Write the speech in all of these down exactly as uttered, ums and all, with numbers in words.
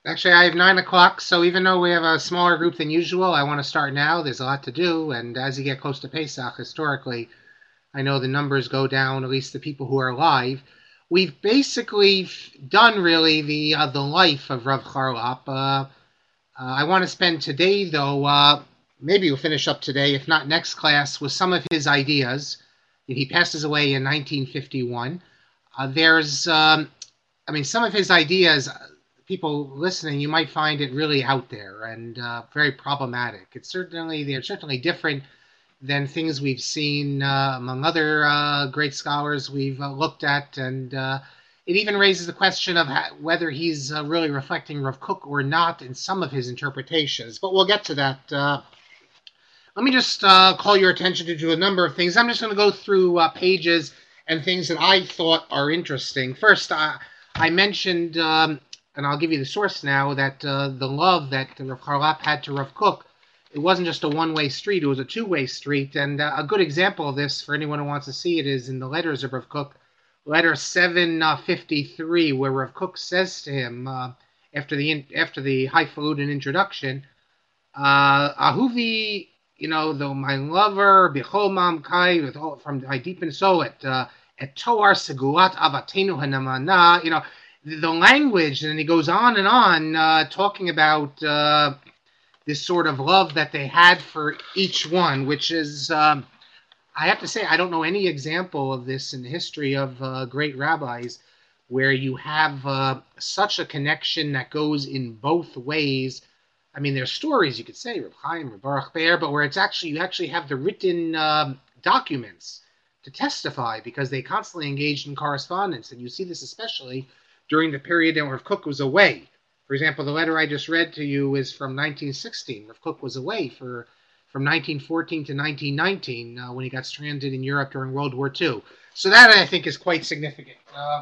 Actually, I have nine o'clock, so even though we have a smaller group than usual, I want to start now. There's a lot to do, and as you get close to Pesach, historically, I know the numbers go down, at least the people who are alive. We've basically done really the uh, the life of Rav Charlap. Uh, uh, I want to spend today, though, uh, maybe we'll finish up today, if not next class, with some of his ideas. He passes away in nineteen fifty-one. Uh, there's, um, I mean, some of his ideas, people listening, you might find it really out there and uh, very problematic. It's certainly, they're certainly different than things we've seen uh, among other uh, great scholars we've uh, looked at, and uh, it even raises the question of ha- whether he's uh, really reflecting Rav Kook or not in some of his interpretations. But we'll get to that. Uh, let me just uh, call your attention to, to a number of things. I'm just going to go through uh, pages and things that I thought are interesting. First, uh, I mentioned, um, and I'll give you the source now, that uh, the love that Rav Charlap had to Rav Kook, it wasn't just a one-way street, it was a two-way street. And uh, a good example of this, for anyone who wants to see it, is in the letters of Rav Kook, letter seven fifty-three, where Rav Kook says to him, uh, after the after the highfalutin introduction, uh, Ahuvi, you know, though my lover, Bichol Mam Kai, with all, from my deep in soul, at uh, at Toar Segulat Avatenu Hanamana, you know, the, the language, and he goes on and on, uh, talking about uh, this sort of love that they had for each one, which is, um, I have to say, I don't know any example of this in the history of uh, great rabbis where you have uh, such a connection that goes in both ways. I mean, there's stories, you could say, Reb Chaim, Reb Baruch Be'er, but where it's actually, you actually have the written um, documents to testify because they constantly engaged in correspondence. And you see this especially during the period when Rav Kook was away. For example, the letter I just read to you is from nineteen sixteen. Rav Kook was away for from nineteen fourteen to nineteen nineteen uh, when he got stranded in Europe during World War Two. So that, I think, is quite significant. Uh,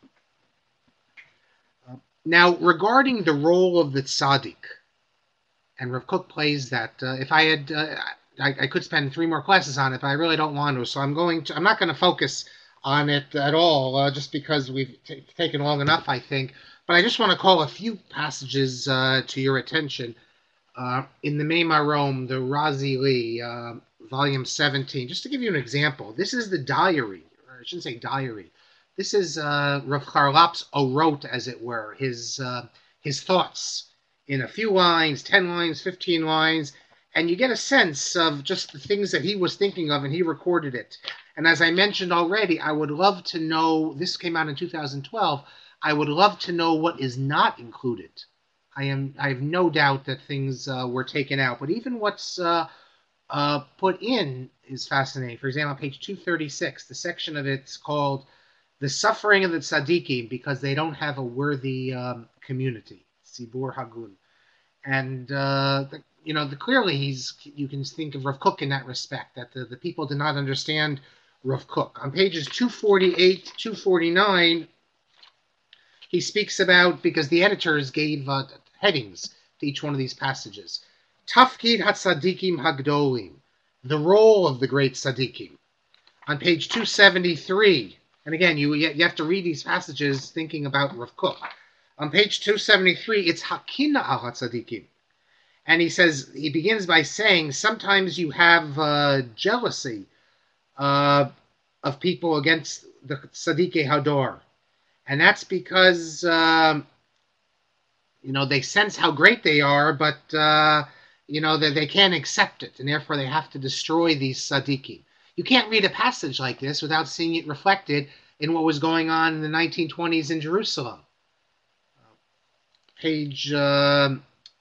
uh, now, regarding the role of the tzaddik, and Rav Kook plays that. Uh, if I had, uh, I, I could spend three more classes on it, but I really don't want to. So I'm going to. I'm not going to focus on it at all, uh, just because we've t- taken long enough, I think. But I just want to call a few passages uh, to your attention. Uh, in the Meimar Rome, the Razi Lee, uh, volume seventeen. Just to give you an example, this is the diary, or I shouldn't say diary. This is uh, Rav Charlap's orot, as it were, his uh, his thoughts, in a few lines, ten lines, fifteen lines, and you get a sense of just the things that he was thinking of, and he recorded it. And as I mentioned already, I would love to know, this came out in two thousand twelve, I would love to know what is not included. I am, I have no doubt that things uh, were taken out, but even what's uh, uh, put in is fascinating. For example, on page two thirty-six, the section of it's called The Suffering of the Tzaddikim because they don't have a worthy um, community. Sibur Hagun. And, uh, the, you know, the, clearly he's, you can think of Rav Kook in that respect, that the, the people did not understand Rav Kook. On pages two forty-eight, two forty-nine, he speaks about, because the editors gave uh, headings to each one of these passages. Tafkid HaTzadikim Hagdolim, the role of the great tzaddikim. On page two seventy-three, and again, you, you have to read these passages thinking about Rav Kook. On page two seventy-three, it's Hakina al HaTzadikim. And he says, he begins by saying, sometimes you have uh, jealousy uh, of people against the Tzadikei Hador. And that's because, um, you know, they sense how great they are, but, uh, you know, that they can't accept it, and therefore they have to destroy these tzaddikim. You can't read a passage like this without seeing it reflected in what was going on in the nineteen twenties in Jerusalem. Page uh,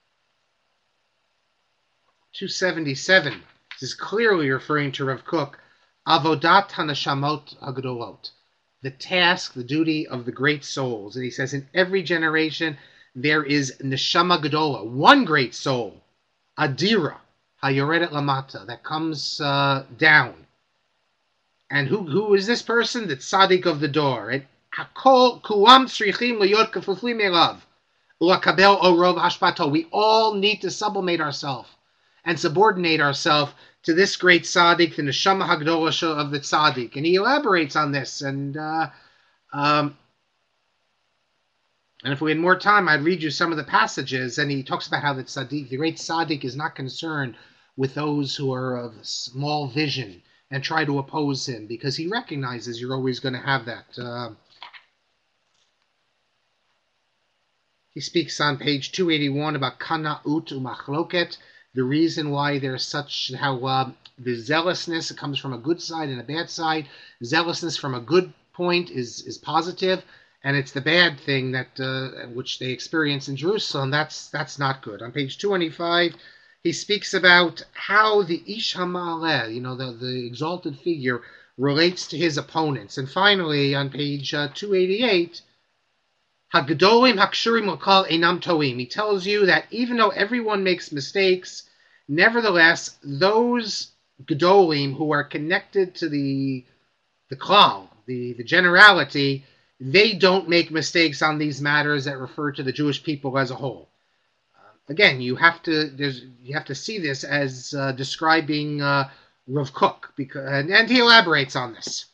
two seventy-seven. This is clearly referring to Rav Kook. Avodat hanashamot hagdolot, the task, the duty of the great souls. And he says, in every generation there is neshama gedola, one great soul, adira, hayoredet lamata, that comes uh, down. And who who is this person? The tzaddik of the door. And hakol kuam tzrichim liyot kefuflim elav. We all need to sublimate ourselves and subordinate ourselves to this great tzaddik, the neshama hagdola of the tzaddik. And he elaborates on this. And uh, um, And if we had more time, I'd read you some of the passages. And he talks about how the tzaddik, the great tzaddik, is not concerned with those who are of small vision and try to oppose him, because he recognizes you're always going to have that. Uh, he speaks on page two eighty-one about kana'ut umachloket, the reason why there's such, how uh, the zealousness, it comes from a good side and a bad side. Zealousness from a good point is, is positive, and it's the bad thing that uh, which they experience in Jerusalem. That's that's not good. On page two twenty-five, he speaks about how the Ish HaMa'aleh, you know, the, the exalted figure, relates to his opponents. And finally, on page uh, two eighty-eight, Hagdolim Hakshurim L'Kal Einam Toim. He tells you that even though everyone makes mistakes, nevertheless, those Gdolim who are connected to the the Klal, the, the generality, they don't make mistakes on these matters that refer to the Jewish people as a whole. Uh, again, you have to there's you have to see this as uh, describing uh, Rav Kook, because and, and he elaborates on this.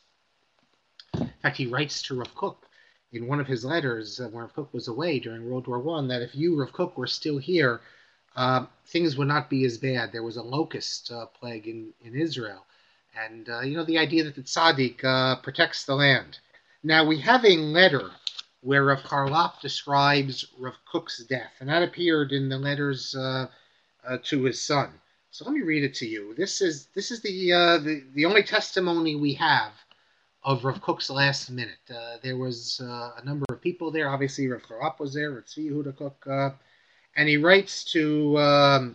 In fact, he writes to Rav Kook in one of his letters uh, when Rav Kook was away during World War One that if you, Rav Kook, were still here, uh, things would not be as bad. There was a locust uh, plague in, in Israel. And, uh, you know, the idea that the tzaddik uh, protects the land. Now, we have a letter where Rav Charlap describes Rav Kook's death, and that appeared in the letters uh, uh, to his son. So let me read it to you. This is this is the uh, the, the only testimony we have of Rav Kook's last minute. Uh, there was uh, a number of people there. Obviously, Rav Charlap was there, Rav Tzvi Yehuda Kook, uh, and he writes to um,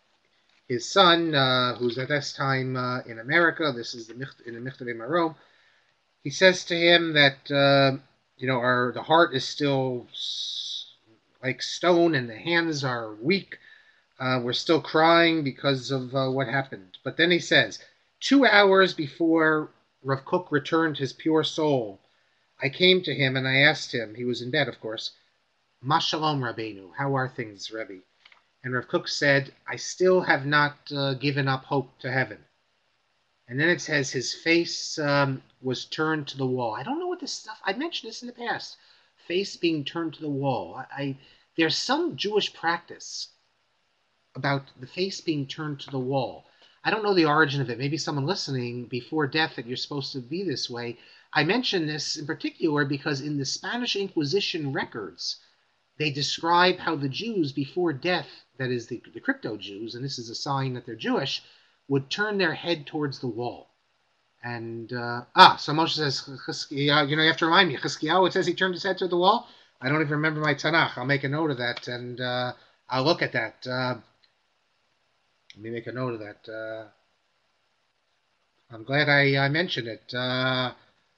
his son, uh, who's at this time uh, in America. This is the in the Michtavei Marom. He says to him that uh, you know our the heart is still like stone and the hands are weak. Uh, we're still crying because of uh, what happened. But then he says, two hours before Rav Kook returned his pure soul, I came to him and I asked him, he was in bed, of course, Ma shalom, Rabbeinu, how are things, Rebbe? And Rav Kook said, I still have not uh, given up hope to heaven. And then it says his face um, was turned to the wall. I don't know what this stuff, I mentioned this in the past, face being turned to the wall. I, I There's some Jewish practice about the face being turned to the wall. I don't know the origin of it. Maybe someone listening before death that you're supposed to be this way. I mention this in particular because in the Spanish Inquisition records, they describe how the Jews before death, that is the, the crypto Jews, and this is a sign that they're Jewish, would turn their head towards the wall. And, uh, ah, so Moshe says, you know, you have to remind me, Chizkiyahu, it says he turned his head to the wall? I don't even remember my Tanakh. I'll make a note of that, and uh, I'll look at that. Uh, Let me make a note of that. Uh, I'm glad I, I mentioned it. Uh,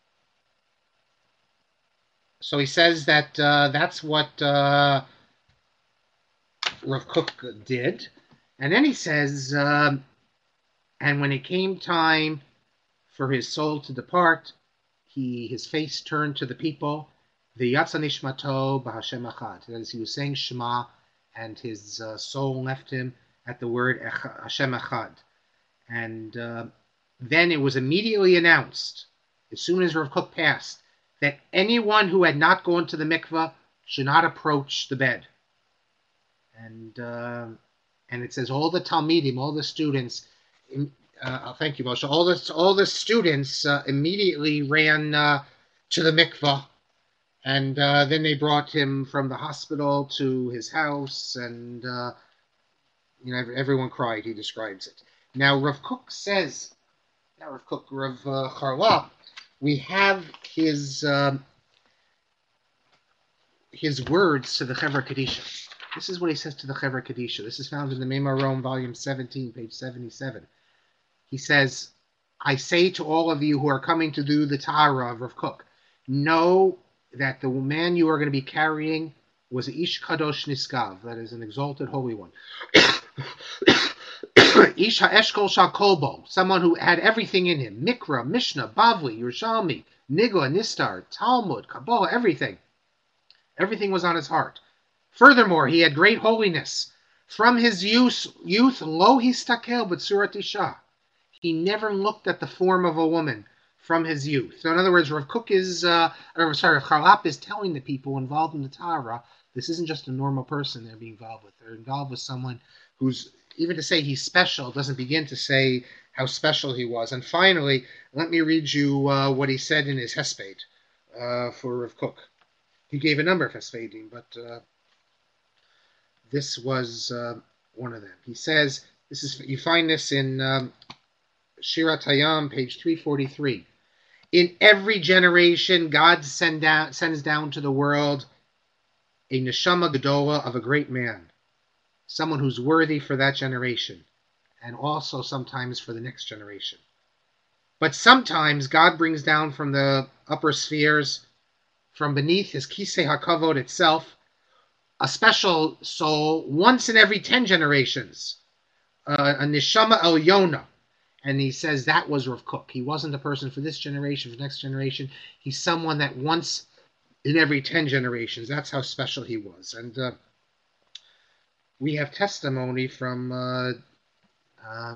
so he says that uh, that's what uh, Rav Kook did. And then he says, uh, and when it came time for his soul to depart, he his face turned to the people. The Yatsa Nishmato B'Hashem Echad. That is, he was saying Shema, and his uh, soul left him at the word Hashem Echad. And uh, then it was immediately announced, as soon as Rav Kook passed, that anyone who had not gone to the mikveh should not approach the bed. And uh, and it says all the Talmidim, all the students, uh, thank you, Moshe, all the, all the students uh, immediately ran uh, to the mikveh. And uh, then they brought him from the hospital to his house, and uh, you know, everyone cried, he describes it. Now, Rav Kook says, now Rav Kook, Rav uh, Charlap, we have his um, his words to the Chevra Kadisha. This is what he says to the Chevra Kadisha. This is found in the Meimar Rome, volume seventeen, page seventy-seven. He says, I say to all of you who are coming to do the Tahara of Rav Kook, know that the man you are going to be carrying was Ish Kadosh Niskav, that is an exalted holy one. Ish HaEshkol Shakolbo, someone who had everything in him. Mikra, Mishnah, Bavli, Yerushalmi, Nigla, Nistar, Talmud, Kabbalah, everything. Everything was on his heart. Furthermore, he had great holiness. From his youth, youth lo histakel b'tzurat isha. He never looked at the form of a woman. from his youth. So in other words, Rav Kook is, uh, or sorry, Rav Charlap is telling the people involved in the Tara, this isn't just a normal person they're being involved with. They're involved with someone who's, even to say he's special doesn't begin to say how special he was. And finally, let me read you uh, what he said in his Hesped uh, for Rav Kook. He gave a number of Hespedim, but uh, this was uh, one of them. He says, this is, you find this in um, Shirat Hayam, page three forty-three. In every generation, God send down, sends down to the world a neshama gedola of a great man, someone who's worthy for that generation, and also sometimes for the next generation. But sometimes God brings down from the upper spheres, from beneath his Kisei HaKavod itself, a special soul once in every ten generations, uh, a neshama elyona. And he says that was Rav Kook. He wasn't a person for this generation, for the next generation. He's someone that once in every ten generations, that's how special he was. And uh, we have testimony from uh, uh,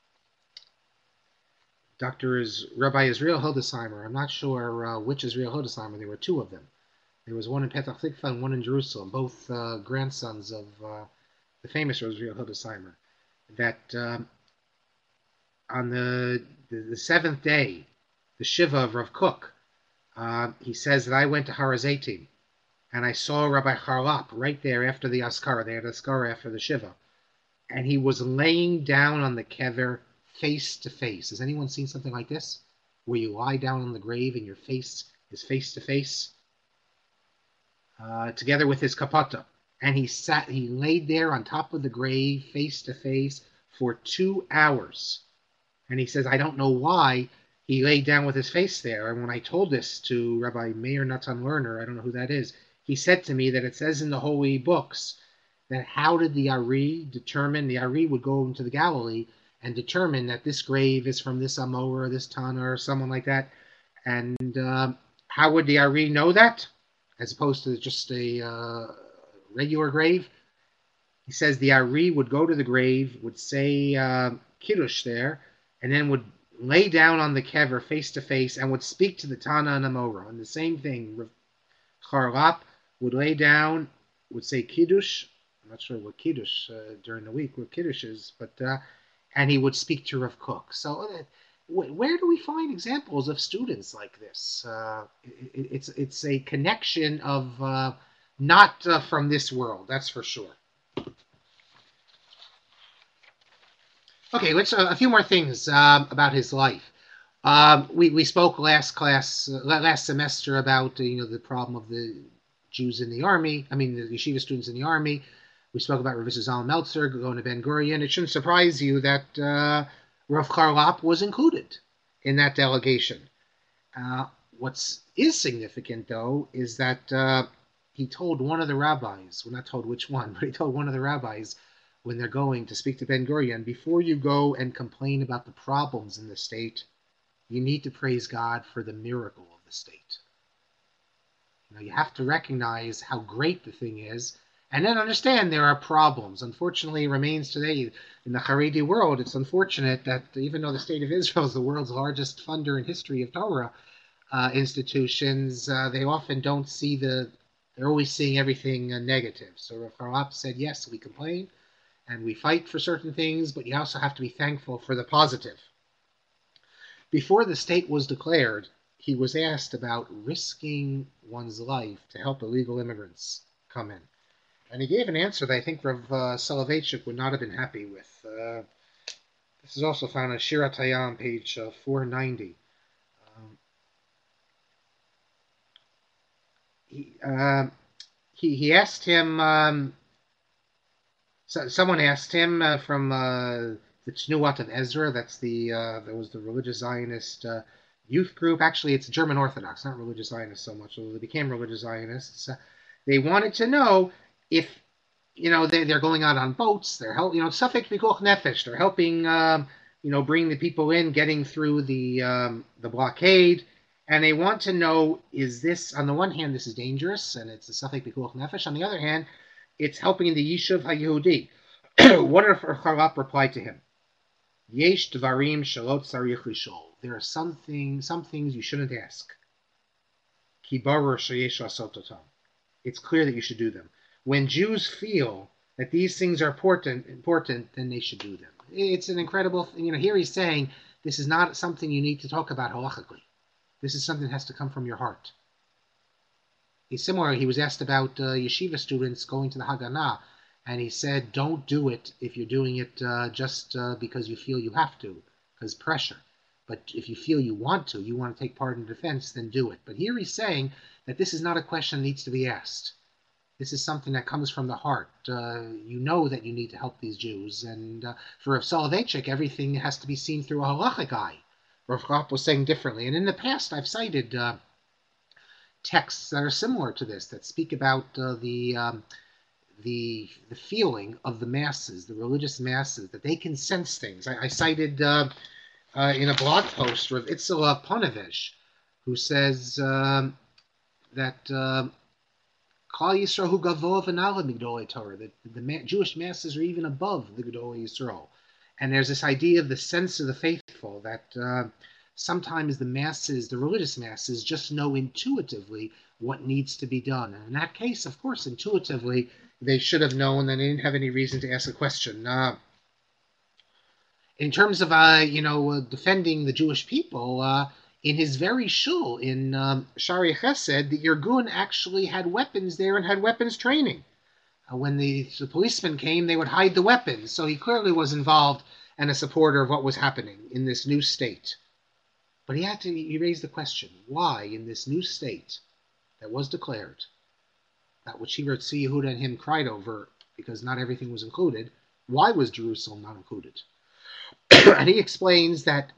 Doctor Is, Rabbi Israel Hildesheimer. I'm not sure uh, which Israel Hildesheimer. There were two of them. There was one in Petach Tikva and one in Jerusalem, both uh, grandsons of uh, the famous Israel Hildesheimer. That um, on the, the the seventh day, the Shiva of Rav Kook, uh, he says that I went to Har HaZeitim and I saw Rabbi Charlap right there after the Askara. They had Askara after the Shiva. And he was laying down on the kever face to face. Has anyone seen something like this? Where you lie down on the grave and your face is face to face? Uh, together with his kapata. And he sat, he laid there on top of the grave face to face for two hours. And he says, I don't know why he laid down with his face there. And when I told this to Rabbi Meir Natan Lerner, I don't know who that is, he said to me that it says in the holy books that how did the Ari determine, the Ari would go into the Galilee and determine that this grave is from this Amor or this Tana or someone like that. And uh, how would the Ari know that, as opposed to just a uh, regular grave? He says the Ari would go to the grave, would say uh, Kiddush there, and then would lay down on the kever face to face and would speak to the Tana and Amora. And the same thing, Charlap would lay down, would say Kiddush. I'm not sure what Kiddush uh, during the week, what Kiddush is, but uh, and he would speak to Rav Kook. So uh, where do we find examples of students like this? Uh, it, it's it's a connection of uh, not uh, from this world, that's for sure. Okay, let's uh, a few more things um, about his life. Um, we we spoke last class uh, last semester about uh, you know the problem of the Jews in the army. I mean the yeshiva students in the army. We spoke about Rav Zalman Meltzer going to Ben Gurion. It shouldn't surprise you that uh, Rav Charlap was included in that delegation. Uh, what is significant, though, is that uh, he told one of the rabbis, well, not told which one, but he told one of the rabbis when they're going to speak to Ben Gurion, before you go and complain about the problems in the state, you need to praise God for the miracle of the state. You know, you have to recognize how great the thing is, and then understand there are problems. Unfortunately, it remains today in the Haredi world. It's unfortunate that even though the State of Israel is the world's largest funder in history of Torah uh, institutions, uh, they often don't see the, they're always seeing everything uh, negative. So Rav Charlap said, yes, we complain and we fight for certain things, but you also have to be thankful for the positive. Before the state was declared, he was asked about risking one's life to help illegal immigrants come in. And he gave an answer that I think Rav uh, Soloveitchik would not have been happy with. Uh, this is also found on Shirat Hayam, page uh, four ninety. Um, he, uh, he he asked him. Um, so, someone asked him uh, from uh, the Tnuat of Ezra. That's the uh, that was the religious Zionist uh, youth group. Actually, it's German Orthodox, not religious Zionists so much. Although they became religious Zionists, uh, they wanted to know if, you know, they, they're going out on boats, they're help, you know, Safek Pikuach Nefesh, they're helping, um, you know, bring the people in, getting through the um, the blockade, and they want to know, is this, on the one hand, this is dangerous, and it's a Safek Pikuach Nefesh, on the other hand, it's helping the Yishuv HaYehudi. What if Charlap replied to him? Yesh dvarim shalot tzarich lishol. There are some things, some things you shouldn't ask. Ki baruch sheyesh lasot otam. It's clear that you should do them. When Jews feel that these things are important, important, then they should do them. It's an incredible thing. You know, here he's saying this is not something you need to talk about halachically. This is something that has to come from your heart. He's similar. He was asked about uh, yeshiva students going to the Haganah, and he said, don't do it if you're doing it uh, just uh, because you feel you have to, because pressure. But if you feel you want to, you want to take part in defense, then do it. But here he's saying that this is not a question that needs to be asked. This is something that comes from the heart. Uh, you know that you need to help these Jews. And uh, for Rav Soloveitchik, everything has to be seen through a halachic eye. Rav Chap was saying differently. And in the past, I've cited uh, texts that are similar to this, that speak about uh, the... Um, The, the feeling of the masses, the religious masses, that they can sense things. I, I cited uh, uh, in a blog post Rav Itzela Ponevezh, who says um, that Klal Yisrael hu gavoa v'nala migdolei Torah, that the ma- Jewish masses are even above the Gedolei Yisrael. And there's this idea of the sense of the faithful, that uh, sometimes the masses, the religious masses, just know intuitively what needs to be done. And in that case, of course, intuitively, they should have known, and they didn't have any reason to ask a question. Uh, in terms of, uh, you know, uh, defending the Jewish people, uh, in his very shul in um, Shari Chesed, the Irgun actually had weapons there and had weapons training. Uh, when the, the policemen came, they would hide the weapons. So he clearly was involved and a supporter of what was happening in this new state. But he had to, he raised the question, why in this new state that was declared, that which he wrote, Tzvi Yehuda and him cried over, because not everything was included, why was Jerusalem not included? And he explains that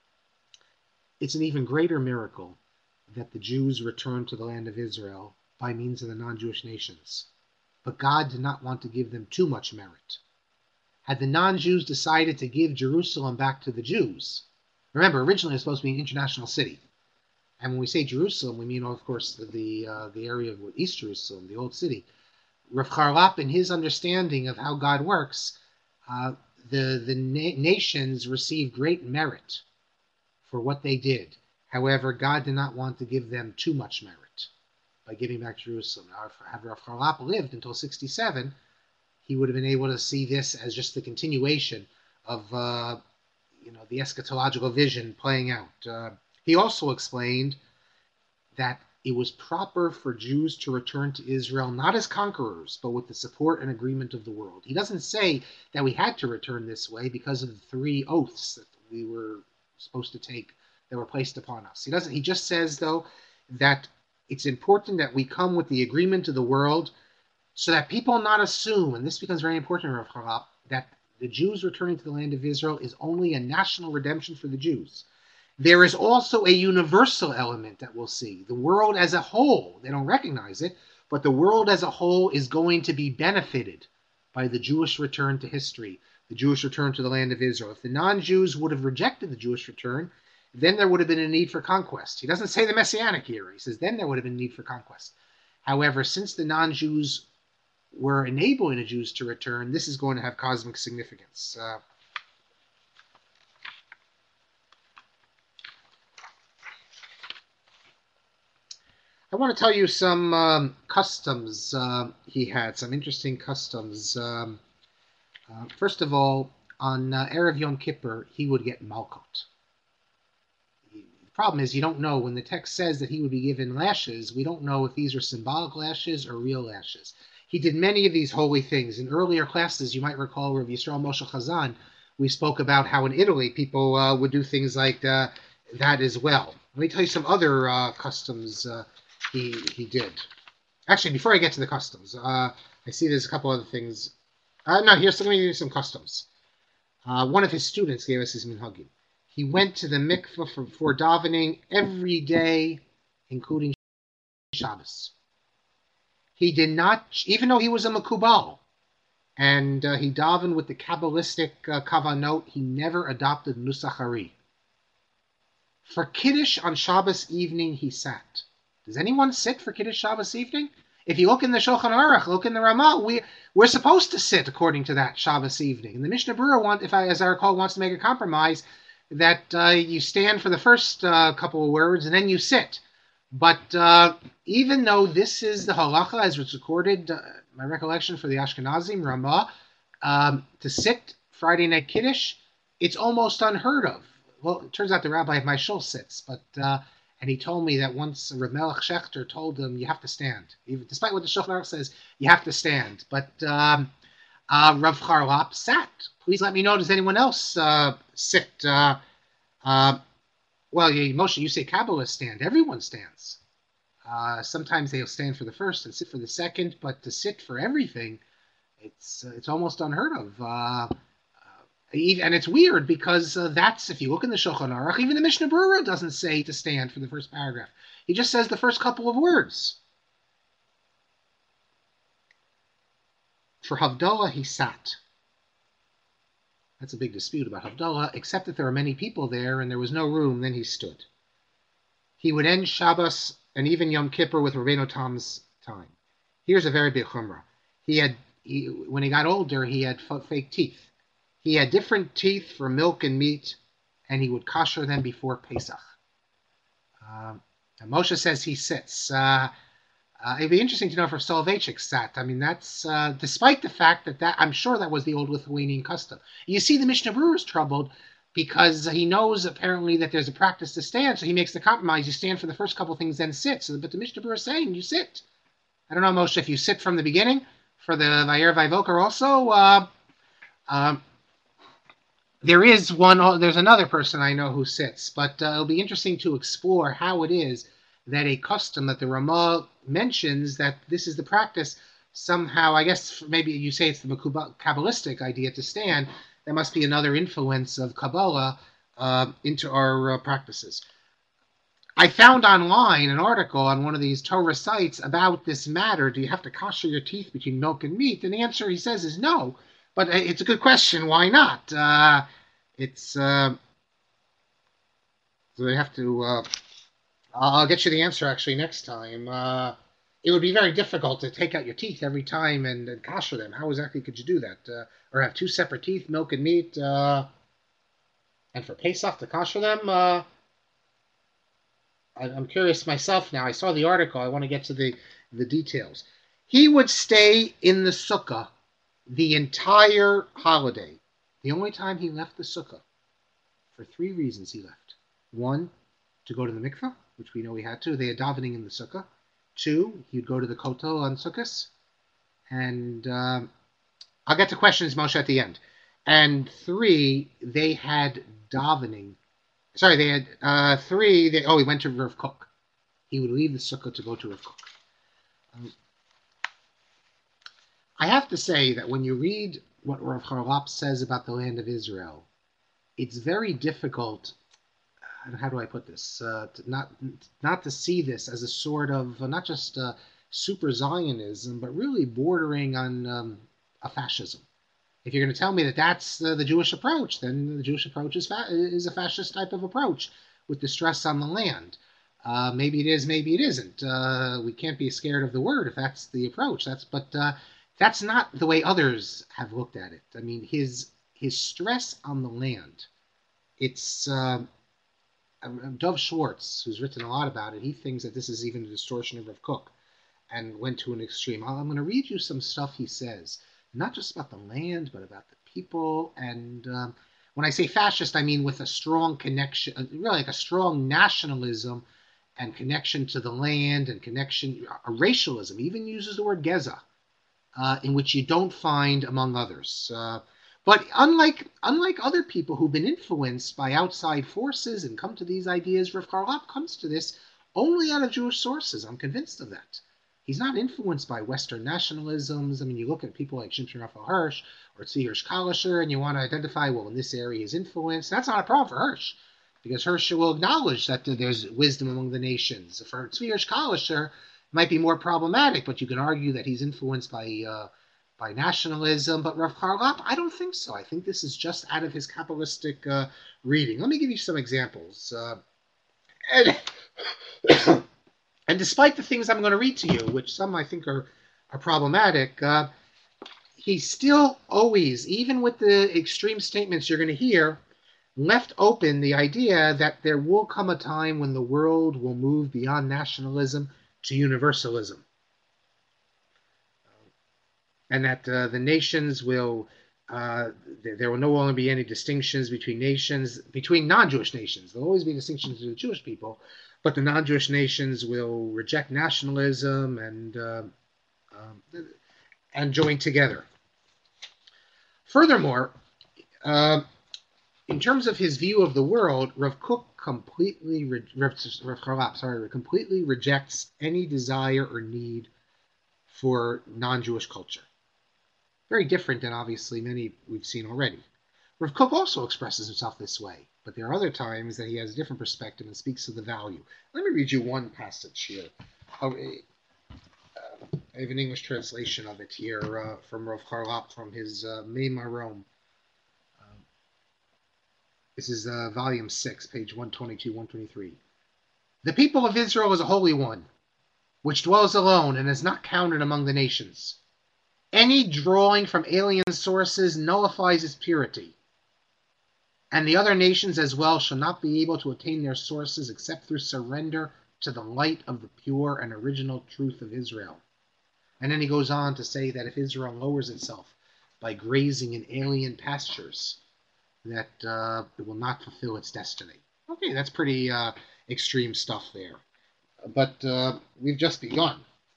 it's an even greater miracle that the Jews returned to the land of Israel by means of the non-Jewish nations. But God did not want to give them too much merit. Had the non-Jews decided to give Jerusalem back to the Jews, remember, originally it was supposed to be an international city. And when we say Jerusalem, we mean, of course, the the, uh, the area of East Jerusalem, the old city. Rav Charlap, in his understanding of how God works, uh, the, the na- nations received great merit for what they did. However, God did not want to give them too much merit by giving back Jerusalem. Now, if had Rav Charlap lived until sixty-seven, he would have been able to see this as just the continuation of uh, you know, the eschatological vision playing out. Uh, He also explained that it was proper for Jews to return to Israel not as conquerors, but with the support and agreement of the world. He doesn't say that we had to return this way because of the three oaths that we were supposed to take that were placed upon us. He doesn't. He just says, though, that it's important that we come with the agreement of the world so that people not assume, and this becomes very important, Rav Charlap, that the Jews returning to the land of Israel is only a national redemption for the Jews. There is also a universal element that we'll see. The world as a whole, they don't recognize it, but the world as a whole is going to be benefited by the Jewish return to history, the Jewish return to the land of Israel. If the non-Jews would have rejected the Jewish return, then there would have been a need for conquest. He doesn't say the Messianic era. He says then there would have been a need for conquest. However, since the non-Jews were enabling the Jews to return, this is going to have cosmic significance. Uh, I want to tell you some um, customs uh, he had, some interesting customs. Um, uh, first of all, on uh, Erev Yom Kippur, he would get malkot. The problem is you don't know. When the text says that he would be given lashes, we don't know if these are symbolic lashes or real lashes. He did many of these holy things. In earlier classes, you might recall Rav Yisrael Moshe Chazan, we spoke about how in Italy people uh, would do things like uh, that as well. Let me tell you some other uh, customs uh, he he did. Actually, before I get to the customs, uh, I see there's a couple other things. Uh, no, here's let me give you some customs. Uh, one of his students gave us his minhagim. He went to the mikveh for, for davening every day, including Shabbos. He did not, even though he was a Makubal, and uh, he davened with the Kabbalistic uh, kavanot, he never adopted Nusach Ari. For Kiddush on Shabbos evening, he sat. Does anyone sit for Kiddush Shabbos evening? If you look in the Shulchan Aruch, look in the Ramah, we we're supposed to sit according to that Shabbos evening. And the Mishnah Berurah, want, if I, as I recall, wants to make a compromise that uh, you stand for the first uh, couple of words and then you sit. But uh, even though this is the halacha as it's recorded, uh, my recollection for the Ashkenazim Ramah, um, to sit Friday night Kiddush, it's almost unheard of. Well, it turns out the rabbi of my shul sits, but uh, and he told me that once Rav Melech Shechter told him you have to stand, even despite what the Shulchan Aruch says, you have to stand. But um, uh, Rav Charlap sat. Please let me know. Does anyone else uh, sit? Uh, uh, well, yeah, Moshe, you say Kabbalists stand. Everyone stands. Uh, sometimes they'll stand for the first and sit for the second, but to sit for everything, it's uh, it's almost unheard of. Uh, And it's weird because uh, that's, if you look in the Shulchan Aruch, even the Mishnah Berurah doesn't say to stand for the first paragraph. He just says the first couple of words. For Havdalah, he sat. That's a big dispute about Havdalah, except that there are many people there and there was no room, then he stood. He would end Shabbos and even Yom Kippur with Rabbeinu Tam's time. Here's a very big chumrah. He had, he, when he got older, he had fake teeth. He had different teeth for milk and meat, and he would kosher them before Pesach. Um, and Moshe says he sits. Uh, uh, it'd be interesting to know if Rav Soloveitchik sat. I mean, that's uh, despite the fact that, that I'm sure that was the old Lithuanian custom. You see, the Mishnah Berurah is troubled because he knows apparently that there's a practice to stand, so he makes the compromise. You stand for the first couple of things, then sit. So, but the Mishnah Berurah is saying you sit. I don't know, Moshe, if you sit from the beginning for the Vayer Vayvoker also. Uh, um, There is one, there's another person I know who sits, but uh, it'll be interesting to explore how it is that a custom that the Ramah mentions, that this is the practice, somehow, I guess maybe you say it's the Kabbalistic idea to stand, there must be another influence of Kabbalah uh, into our uh, practices. I found online an article on one of these Torah sites about this matter. Do you have to kosher your teeth between milk and meat? And the answer, he says, is no. But it's a good question. Why not? Uh, it's uh, so they have to. Uh, I'll get you the answer actually next time. Uh, it would be very difficult to take out your teeth every time and, and kosher them. How exactly could you do that? Uh, or have two separate teeth, milk and meat, uh, and for Pesach to kosher them? Uh, I, I'm curious myself now. I saw the article. I want to get to the the details. He would stay in the sukkah the entire holiday. The only time he left the sukkah, for three reasons he left. One, to go to the mikveh, which we know he had to. They had davening in the sukkah. Two, he'd go to the kotel on Sukkos. And um, I'll get to questions, Moshe, at the end. And three, they had davening. Sorry, they had uh, three. They, oh, he went to Rav Kook. He would leave the sukkah to go to Rav Kook. Um, I have to say that when you read what Rav Charlap says about the land of Israel, it's very difficult, how do I put this, uh, to not not to see this as a sort of, uh, not just uh, super Zionism, but really bordering on um, a fascism. If you're going to tell me that that's uh, the Jewish approach, then the Jewish approach is, fa- is a fascist type of approach with the stress on the land. Uh, maybe it is, maybe it isn't. Uh, we can't be scared of the word if that's the approach. That's but. Uh, That's not the way others have looked at it. I mean, his his stress on the land. It's uh, Dov Schwartz, who's written a lot about it. He thinks that this is even a distortion of Rav Kook, and went to an extreme. I'm going to read you some stuff he says, not just about the land, but about the people. And um, when I say fascist, I mean with a strong connection, really like a strong nationalism and connection to the land and connection, a racialism. He even uses the word geza. Uh, in which you don't find among others. Uh, but unlike unlike other people who've been influenced by outside forces and come to these ideas, Rav Charlap comes to this only out of Jewish sources. I'm convinced of that. He's not influenced by Western nationalisms. I mean, you look at people like Shimshon Raphael Hirsch or Tzvi Hirsch Kalisher, and you want to identify, well, in this area he's influenced. That's not a problem for Hirsch, because Hirsch will acknowledge that there's wisdom among the nations. For Tzvi Hirsch Kalisher, might be more problematic, but you can argue that he's influenced by uh, by nationalism. But Rav Charlap, I don't think so. I think this is just out of his Kabbalistic uh, reading. Let me give you some examples. Uh, and, And despite the things I'm going to read to you, which some I think are, are problematic, uh, he still always, even with the extreme statements you're going to hear, left open the idea that there will come a time when the world will move beyond nationalism to universalism. And that uh, the nations will, uh, there will no longer be any distinctions between nations, between non-Jewish nations. There will always be distinctions between the Jewish people, but the non-Jewish nations will reject nationalism and uh, um, and join together. Furthermore, uh, in terms of his view of the world, Rav Kook completely, re- Rav, Rav Charlap, sorry, completely rejects any desire or need for non-Jewish culture. Very different than obviously many we've seen already. Rav Kook also expresses himself this way, but there are other times that he has a different perspective and speaks of the value. Let me read you one passage here. Oh, uh, I have an English translation of it here uh, from Rav Charlap from his uh, Mei Marom. Uh, this is uh, volume six, page one twenty-two, one twenty-three. The people of Israel is a holy one, which dwells alone and is not counted among the nations. Any drawing from alien sources nullifies its purity, and the other nations as well shall not be able to attain their sources except through surrender to the light of the pure and original truth of Israel. And then he goes on to say that if Israel lowers itself by grazing in alien pastures, that uh, it will not fulfill its destiny. Okay, that's pretty uh, extreme stuff there. But uh, we've just begun.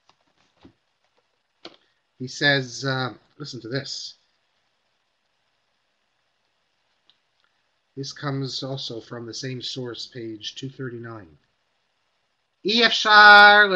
He says, uh, listen to this. This comes also from the same source, page two thirty-nine. We cannot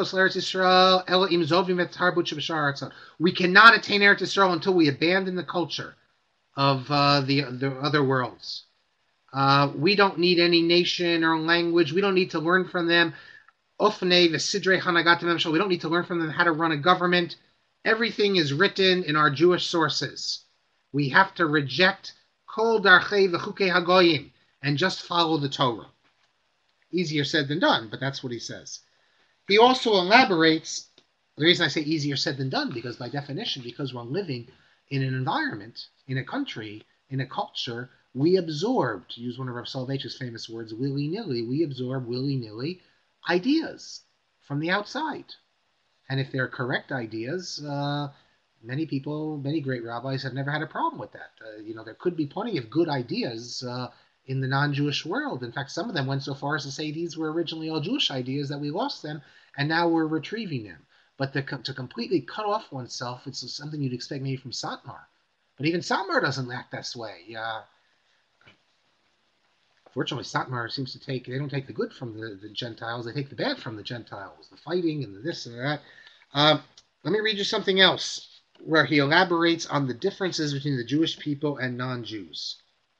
attain Eretz Yisrael until we abandon the culture of uh, the, the other worlds. Uh, we don't need any nation or language. We don't need to learn from them. Ofnei v'sidrei hanagat memshel. We don't need to learn from them how to run a government. Everything is written in our Jewish sources. We have to reject kol darchei v'chukei hagoyim and just follow the Torah. Easier said than done, but that's what he says. He also elaborates, the reason I say easier said than done, because by definition, because we're living in an environment, in a country, in a culture, we absorb, to use one of Rav Soloveitch's famous words, willy-nilly, we absorb willy-nilly ideas from the outside. And if they're correct ideas, uh, many people, many great rabbis have never had a problem with that. Uh, you know, there could be plenty of good ideas uh, in the non-Jewish world. In fact, some of them went so far as to say these were originally all Jewish ideas, that we lost them, and now we're retrieving them. But to, to completely cut off oneself, it's something you'd expect maybe from Satmar. But even Satmar doesn't act this way. Uh, Fortunately, Satmar seems to take, they don't take the good from the, the Gentiles, they take the bad from the Gentiles, the fighting and the this and that. Um, let me read you something else where he elaborates on the differences between the Jewish people and non-Jews.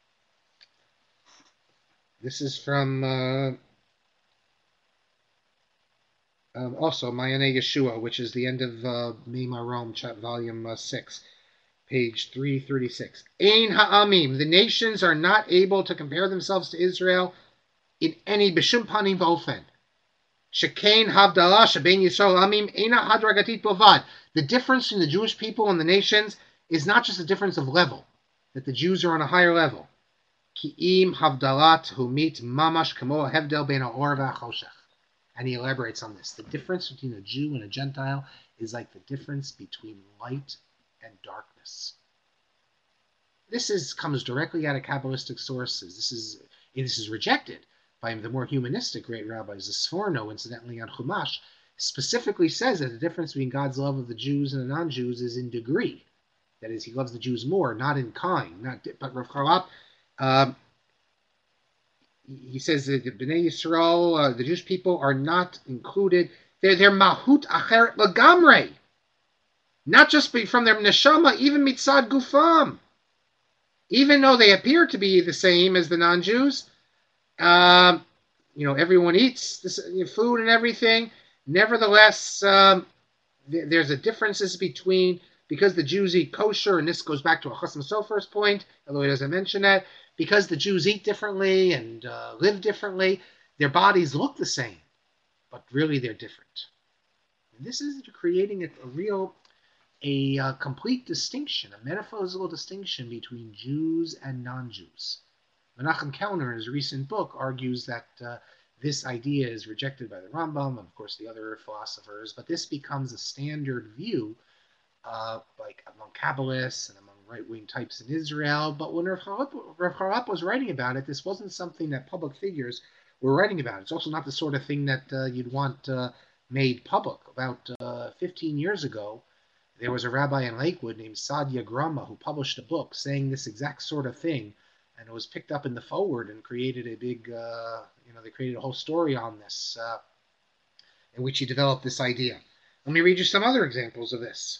This is from uh, um, also Mayane Yeshua, which is the end of uh, Mei Marom, volume uh, six. Page three thirty-six. Ein ha'amim, the nations are not able to compare themselves to Israel in any b'shum panim v'ofen. Shekain havdalah shebein Yisrael amim eina hadragatit bovad. The difference between the Jewish people and the nations is not just a difference of level, that the Jews are on a higher level. Ki'im havdalat humit mamash kamo hevdel bein ha'or v'achoshech. And he elaborates on this. The difference between a Jew and a Gentile is like the difference between light and darkness. This is comes directly out of Kabbalistic sources. This is this is rejected by the more humanistic great rabbis. The Sforno, incidentally, on Chumash, specifically says that the difference between God's love of the Jews and the non-Jews is in degree. That is, he loves the Jews more, not in kind. Not, but Rav Charlap, um, he says that the Bnei Yisrael, uh, the Jewish people, are not included. They're, they're mahut acheret lagamrei. Not just from their neshama, even mitzad gufam. Even though they appear to be the same as the non-Jews, um, you know, everyone eats this, you know, food and everything. Nevertheless, um, th- there's a differences between, because the Jews eat kosher, and this goes back to a Chasam Sofer's point, although he doesn't mention that, because the Jews eat differently and uh, live differently, their bodies look the same. but really they're different. And this is creating a, a real, a uh, complete distinction, a metaphysical distinction between Jews and non-Jews. Menachem Kellner, in his recent book, argues that uh, this idea is rejected by the Rambam and, of course, the other philosophers, but this becomes a standard view, uh, like among Kabbalists and among right-wing types in Israel. But when Rav Harlap was writing about it, this wasn't something that public figures were writing about. It's also not the sort of thing that uh, you'd want uh, made public. About uh, fifteen years ago, there was a rabbi in Lakewood named Sadia Grama who published a book saying this exact sort of thing, and it was picked up in the Forward and created a big, uh, you know, they created a whole story on this, uh, in which he developed this idea. Let me read you some other examples of this.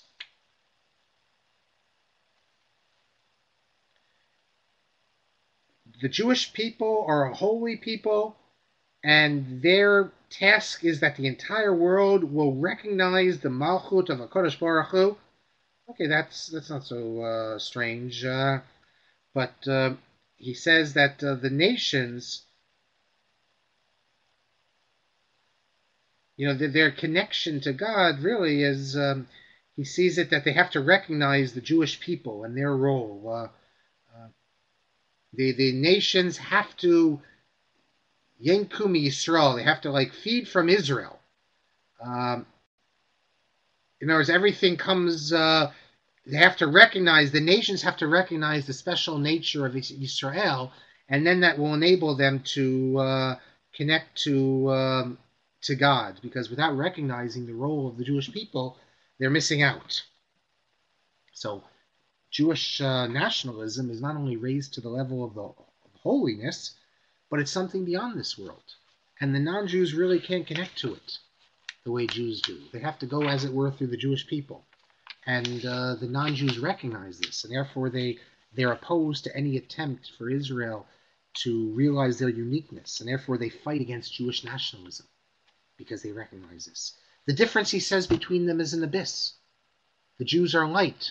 The Jewish people are a holy people, and their task is that the entire world will recognize the Malchut of HaKadosh Baruch Hu. Okay, that's that's not so uh, strange, uh, but uh, he says that uh, the nations, you know, their, their connection to God really is, um, he sees it that they have to recognize the Jewish people and their role. Uh, uh, the the nations have to Yenkum Yisrael. They have to like feed from Israel. Um, in other words, everything comes. Uh, they have to recognize the nations have to recognize the special nature of Israel, and then that will enable them to uh, connect to um, to God. Because without recognizing the role of the Jewish people, they're missing out. So, Jewish uh, nationalism is not only raised to the level of the of holiness, but it's something beyond this world. And the non-Jews really can't connect to it the way Jews do. They have to go, as it were, through the Jewish people. And uh, the non-Jews recognize this, and therefore they, they're opposed to any attempt for Israel to realize their uniqueness, and therefore they fight against Jewish nationalism because they recognize this. The difference, he says, between them is an abyss. The Jews are light.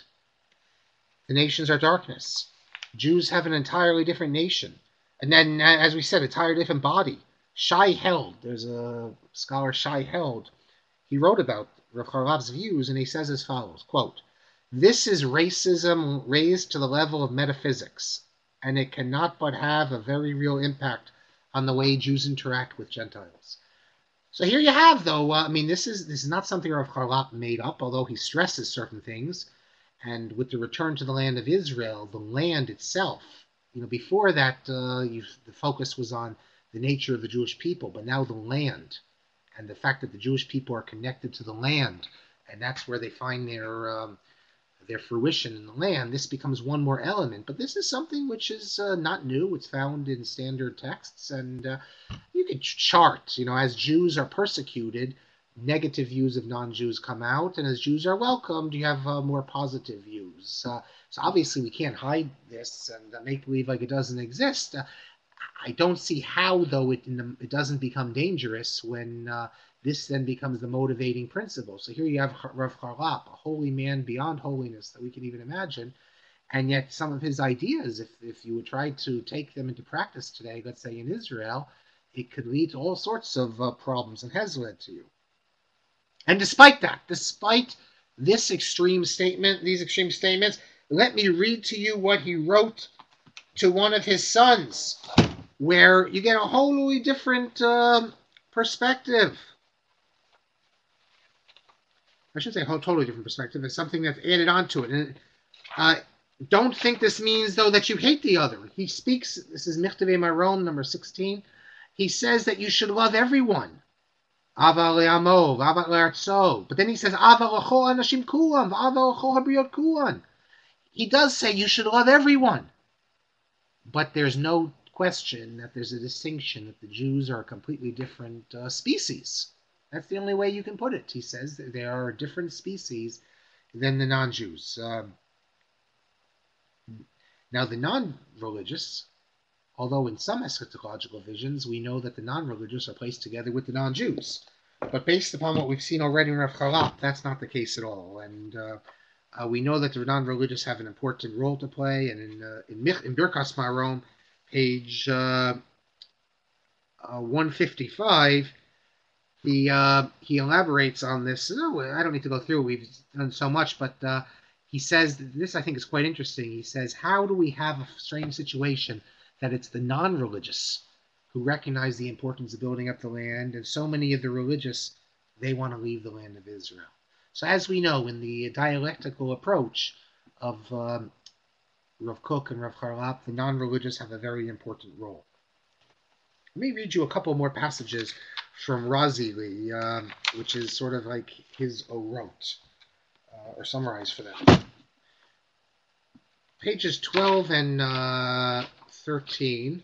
The nations are darkness. Jews have an entirely different nation. And then, as we said, a entirely different body. Shai Held, there's a scholar, Shai Held, he wrote about Rav Harlap's views, and he says as follows, quote, "This is racism raised to the level of metaphysics, and it cannot but have a very real impact on the way Jews interact with Gentiles." So here you have, though, uh, I mean, this is this is not something Rav Harlap made up, although he stresses certain things. And with the return to the land of Israel, the land itself, you know, before that, uh, you, the focus was on the nature of the Jewish people, but now the land, and the fact that the Jewish people are connected to the land, and that's where they find their um, their fruition in the land. This becomes one more element, but this is something which is uh, not new. It's found in standard texts, and uh, you can chart, you know, as Jews are persecuted, negative views of non-Jews come out, and as Jews are welcomed, you have uh, more positive views. Uh, so obviously we can't hide this and uh, make believe like it doesn't exist. Uh, I don't see how, though, it, in the, it doesn't become dangerous when uh, this then becomes the motivating principle. So here you have Rav Harlap, a holy man beyond holiness that we can even imagine, and yet some of his ideas, if, if you would try to take them into practice today, let's say in Israel, it could lead to all sorts of uh, problems, and has led to you. And despite that, despite this extreme statement, these extreme statements, let me read to you what he wrote to one of his sons, where you get a wholly different um, perspective. I should say a whole totally different perspective. It's something that's added onto it. And uh, don't think this means, though, that you hate the other. He speaks, this is Michtavei Maron, number sixteen. He says that you should love everyone. Ava le'amo, ava le'artso. But then he says, Ava l'chol anashim kulam, ava l'chol habriot kulan. He does say you should love everyone. But there's no question that there's a distinction, that the Jews are a completely different uh, species. That's the only way you can put it. He says that they are a different species than the non-Jews. Um, now, the non-religious, although in some eschatological visions, we know that the non-religious are placed together with the non-Jews. But based upon what we've seen already in Rav Harlap, that's not the case at all. And uh, uh, we know that the non-religious have an important role to play. And in uh, in, in Birkas Marom, page uh, uh, one fifty-five, he uh, he elaborates on this. No, I don't need to go through. We've done so much, but uh, he says this. I think is quite interesting. He says, "How do we have a strange situation that it's the non-religious who recognize the importance of building up the land, and so many of the religious they want to leave the land of Israel?" So, as we know, in the dialectical approach of um, Rav Kook and Rav Charlap, the non-religious have a very important role. Let me read you a couple more passages from Razili, um, which is sort of like his orot, uh, or summarized for them. Pages twelve and uh, thirteen.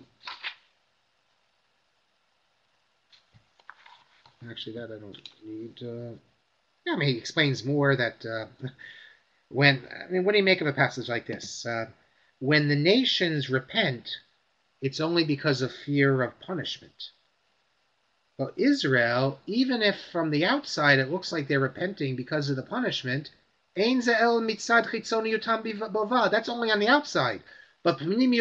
Actually, that I don't need. Uh, yeah, I mean, he explains more that uh, when, I mean, what do you make of a passage like this? Uh, when the nations repent, it's only because of fear of punishment. But Israel, even if from the outside it looks like they're repenting because of the punishment, that's only on the outside. But so even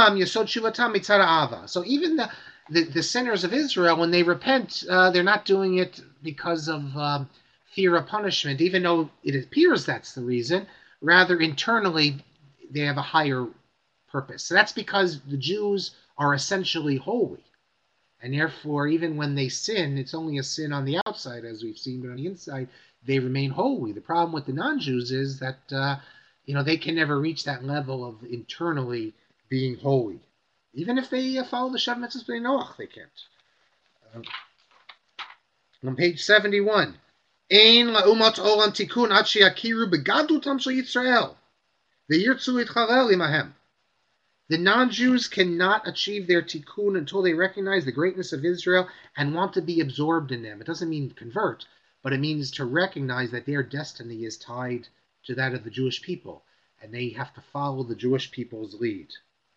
the, the, the sinners of Israel, when they repent, uh, they're not doing it because of um, fear of punishment, even though it appears that's the reason. Rather, internally, they have a higher purpose. So that's because the Jews are essentially holy. And therefore, even when they sin, it's only a sin on the outside, as we've seen, but on the inside, they remain holy. The problem with the non-Jews is that, uh, you know, they can never reach that level of internally being holy. Even if they uh, follow the Shav Mitzvahs B'nai Noach, they can't. Uh, on page seventy-one, Ein la'umat olam tikun ad sheyakiru begadutam shel Yisrael ve'yirtzu yitchalel imahem. The non-Jews cannot achieve their tikkun until they recognize the greatness of Israel and want to be absorbed in them. It doesn't mean convert, but it means to recognize that their destiny is tied to that of the Jewish people, and they have to follow the Jewish people's lead.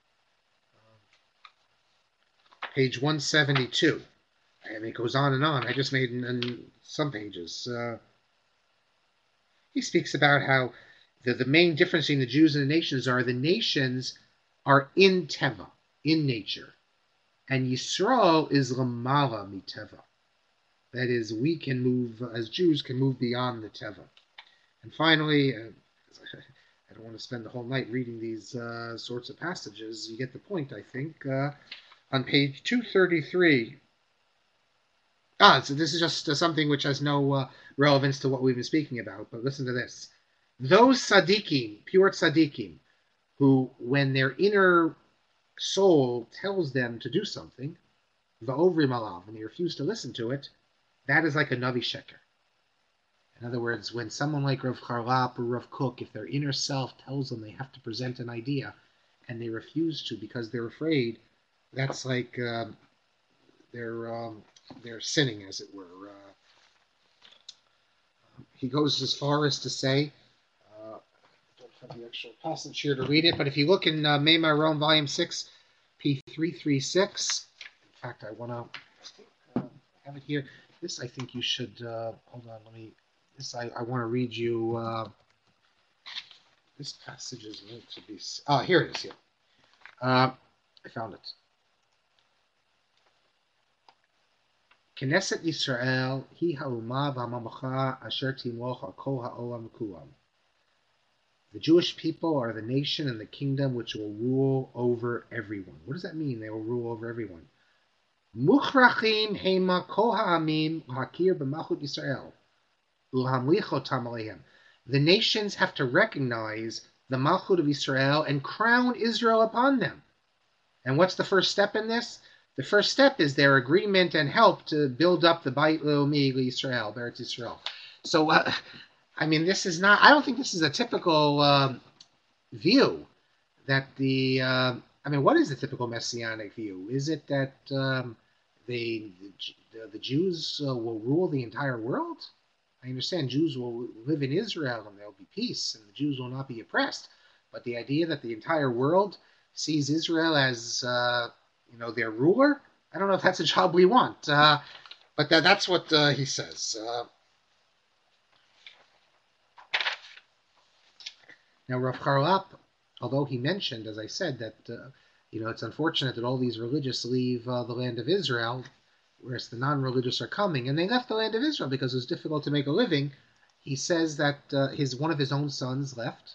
Page one seventy-two. I mean, it goes on and on. I just made in, in some pages. Uh, he speaks about how the, the main difference between the Jews and the nations are the nations are in Teva, in nature. And Yisrael is Lamala miteva. That is, we can move, as Jews, can move beyond the Teva. And finally, uh, I don't want to spend the whole night reading these uh, sorts of passages. You get the point, I think. Uh, on page two thirty-three. Ah, so this is just uh, something which has no uh, relevance to what we've been speaking about, but listen to this. Those tzaddikim, pure tzaddikim, who, when their inner soul tells them to do something, va'ovrim alav, and they refuse to listen to it, that is like a navi sheker. In other words, when someone like Rav Charlap or Rav Kook, if their inner self tells them they have to present an idea, and they refuse to because they're afraid, that's like uh, they're um, they're sinning, as it were. Uh, he goes as far as to say, have the actual passage here to read it, but if you look in uh, Meimar Rome, volume six, P three thirty-six, in fact, I want to uh, have it here. This, I think you should, uh, hold on, let me, this, I, I want to read you, uh, this passage is meant to be, oh, here it is, here. Uh, I found it. Knesset Yisrael, hi ha'umah v'hamamacha asher timloch al kol ha'olam kulam. The Jewish people are the nation and the kingdom which will rule over everyone. What does that mean? They will rule over everyone. Muchrachim hema kol ha'amim hakir b'malchut Yisrael u'hamlichotam alehem. The nations have to recognize the malchut of Yisrael and crown Israel upon them. And what's the first step in this? The first step is their agreement and help to build up the Beit Leumi Yisrael, Beretz Yisrael. So, uh, I mean, this is not, I don't think this is a typical uh, view that the, uh, I mean, what is the typical Messianic view? Is it that um, they, the, the Jews uh, will rule the entire world? I understand Jews will live in Israel and there will be peace and the Jews will not be oppressed. But the idea that the entire world sees Israel as, uh, you know, their ruler, I don't know if that's a job we want. Uh, but that, that's what uh, he says. Uh, Now, Rav Charlap, although he mentioned, as I said, that uh, you know it's unfortunate that all these religious leave uh, the land of Israel, whereas the non-religious are coming, and they left the land of Israel because it was difficult to make a living. He says that uh, his one of his own sons left,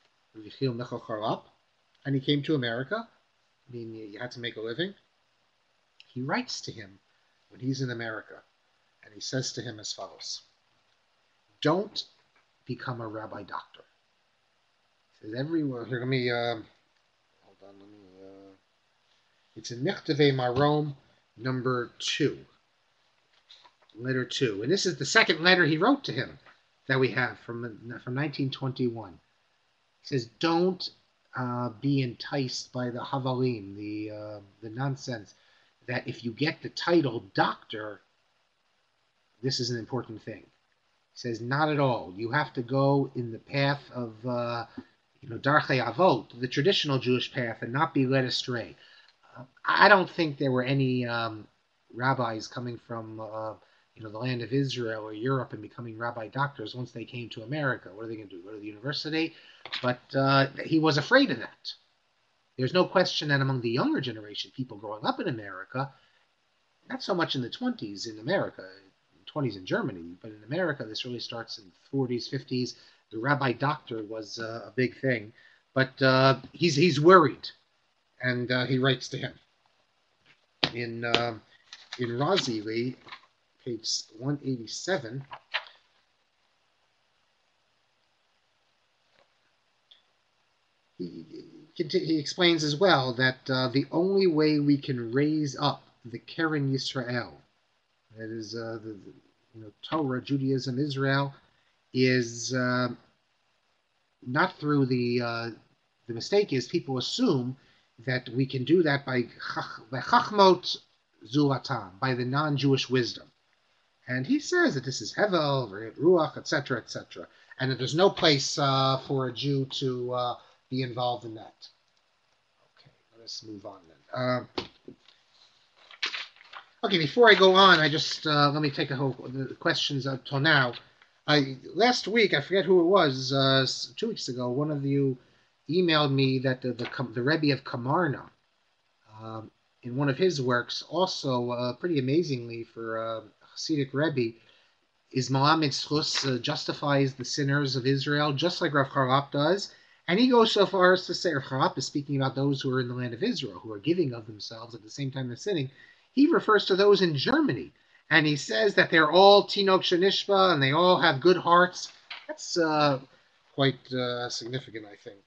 and he came to America. I mean, you had to make a living. He writes to him when he's in America, and he says to him as follows: "Don't become a rabbi doctor." He says everywhere. Here, let me. Uh, hold on. Let me. Uh, it's in Mechtevei Marom, number two, letter two, and this is the second letter he wrote to him that we have from from nineteen twenty-one. He says, "Don't uh, be enticed by the havalim, the uh, the nonsense that if you get the title doctor, this is an important thing." He says, "Not at all. You have to go in the path of uh, you know Darchei Avot, the traditional Jewish path, and not be led astray." Uh, I don't think there were any um, rabbis coming from uh, you know the land of Israel or Europe and becoming rabbi doctors once they came to America. What are they going to do? Go to the university? But uh, he was afraid of that. There's no question that among the younger generation, people growing up in America, not so much in the twenties in America, twenties in Germany, but in America, this really starts in the forties, fifties. The rabbi doctor was uh, a big thing. But uh, he's he's worried, and uh, he writes to him. In, uh, in Razili, page one eighty-seven, he, he explains as well that uh, the only way we can raise up the Keren Yisrael, that is uh, the, the you know, Torah, Judaism, Israel, is uh, not through the uh, the mistake is people assume that we can do that by by Chachmot Zulatam, by the non-Jewish wisdom. And he says that this is Hevel, Ruach, et cetera, et cetera, and that there's no place uh, for a Jew to uh, be involved in that. Okay, let's move on then. Uh, okay, before I go on, I just uh, let me take a whole the questions up till now. I last week, I forget who it was, uh, two weeks ago, one of you emailed me that the the, the Rebbe of Kamarna, um, in one of his works, also uh, pretty amazingly for uh, Hasidic Rebbe, is Malamed Zchus, uh, justifies the sinners of Israel, just like Rav Charlap does. And he goes so far as to say, Rav Charlap is speaking about those who are in the land of Israel, who are giving of themselves at the same time they're sinning. He refers to those in Germany. And he says that they're all Tinok Shenishba, and they all have good hearts. That's uh, quite uh, significant, I think.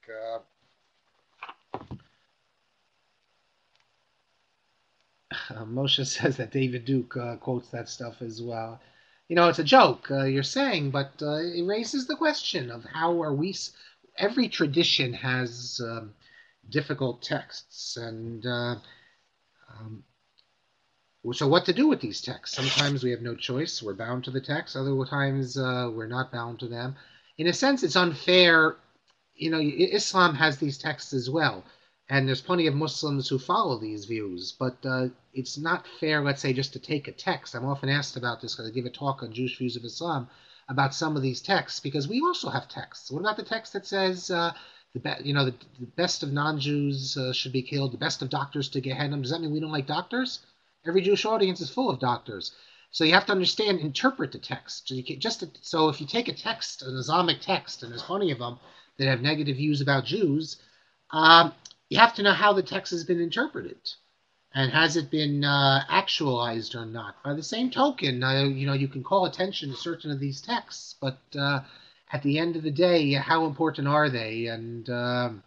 Uh, uh, Moshe says that David Duke uh, quotes that stuff as well. You know, it's a joke, uh, you're saying, but uh, it raises the question of how are we... Every tradition has um, difficult texts, and... Uh, um, So what to do with these texts? Sometimes we have no choice. We're bound to the text. Other times uh, we're not bound to them. In a sense, it's unfair. You know, Islam has these texts as well. And there's plenty of Muslims who follow these views. But uh, it's not fair, let's say, just to take a text. I'm often asked about this because I give a talk on Jewish views of Islam about some of these texts, because we also have texts. What about the text that says... Uh, The be, you know the, the best of non-Jews uh, should be killed, the best of doctors to Gehenna? Does that mean we don't like doctors? Every Jewish audience is full of doctors. So you have to understand, interpret the text. So, you can, just to, so if you take a text, an Islamic text, and there's plenty of them that have negative views about Jews, um, you have to know how the text has been interpreted. And has it been uh, actualized or not? By the same token, uh, you know, you can call attention to certain of these texts, but uh, at the end of the day, how important are they? And... Um,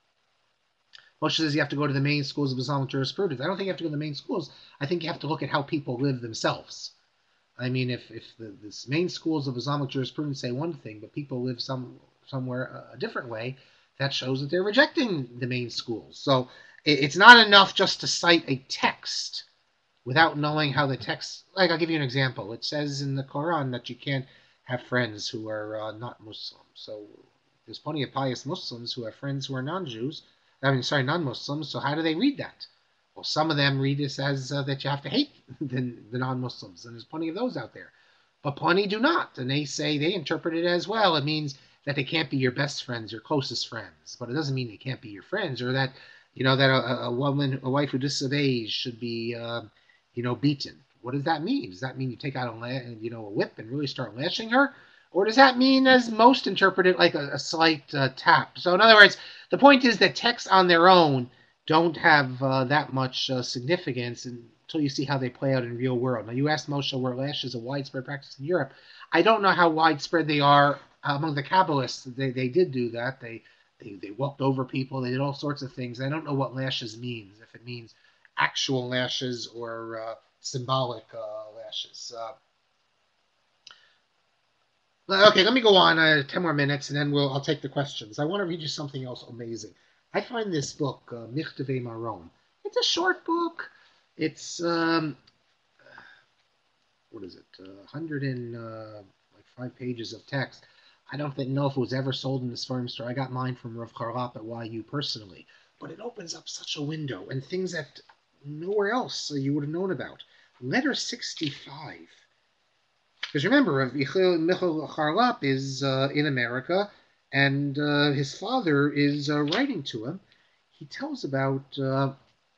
Moshe says you have to go to the main schools of Islamic jurisprudence. I don't think you have to go to the main schools. I think you have to look at how people live themselves. I mean, if, if the, the main schools of Islamic jurisprudence say one thing, but people live some somewhere a, a different way, that shows that they're rejecting the main schools. So it, it's not enough just to cite a text without knowing how the text... Like, I'll give you an example. It says in the Quran that you can't have friends who are uh, not Muslim. So there's plenty of pious Muslims who have friends who are non-Jews, I mean, sorry, non-Muslims, so how do they read that? Well, some of them read this as uh, that you have to hate the, the non-Muslims, and there's plenty of those out there. But plenty do not, and they say, they interpret it as well. It means that they can't be your best friends, your closest friends, but it doesn't mean they can't be your friends, or that, you know, that a, a woman, a wife who disobeys should be, uh, you know, beaten. what does that mean? Does that mean you take out a la- you know a whip and really start lashing her, or does that mean, as most interpret it, like a, a slight uh, tap? So in other words, the point is that texts on their own don't have uh, that much uh, significance until you see how they play out in real world. Now, you asked Moshe were lashes a widespread practice in Europe. I don't know how widespread they are among the Kabbalists. They they did do that. They they, they walked over people. They did all sorts of things. I don't know what lashes means. If it means actual lashes or uh, symbolic uh, lashes. Uh, okay, let me go on uh, ten more minutes, and then we'll I'll take the questions. I want to read you something else amazing. I find this book, uh, Michtevei Marom. It's a short book. It's um, what is it? Uh, one hundred and uh, like five pages of text. I don't know if it was ever sold in the Sfarim store. I got mine from Rav Charlap at Y U personally, but it opens up such a window and things that nowhere else you would have known about. Letter sixty-five. Because remember, Michal Charlap is uh, in America, and uh, his father is uh, writing to him. He tells about, uh,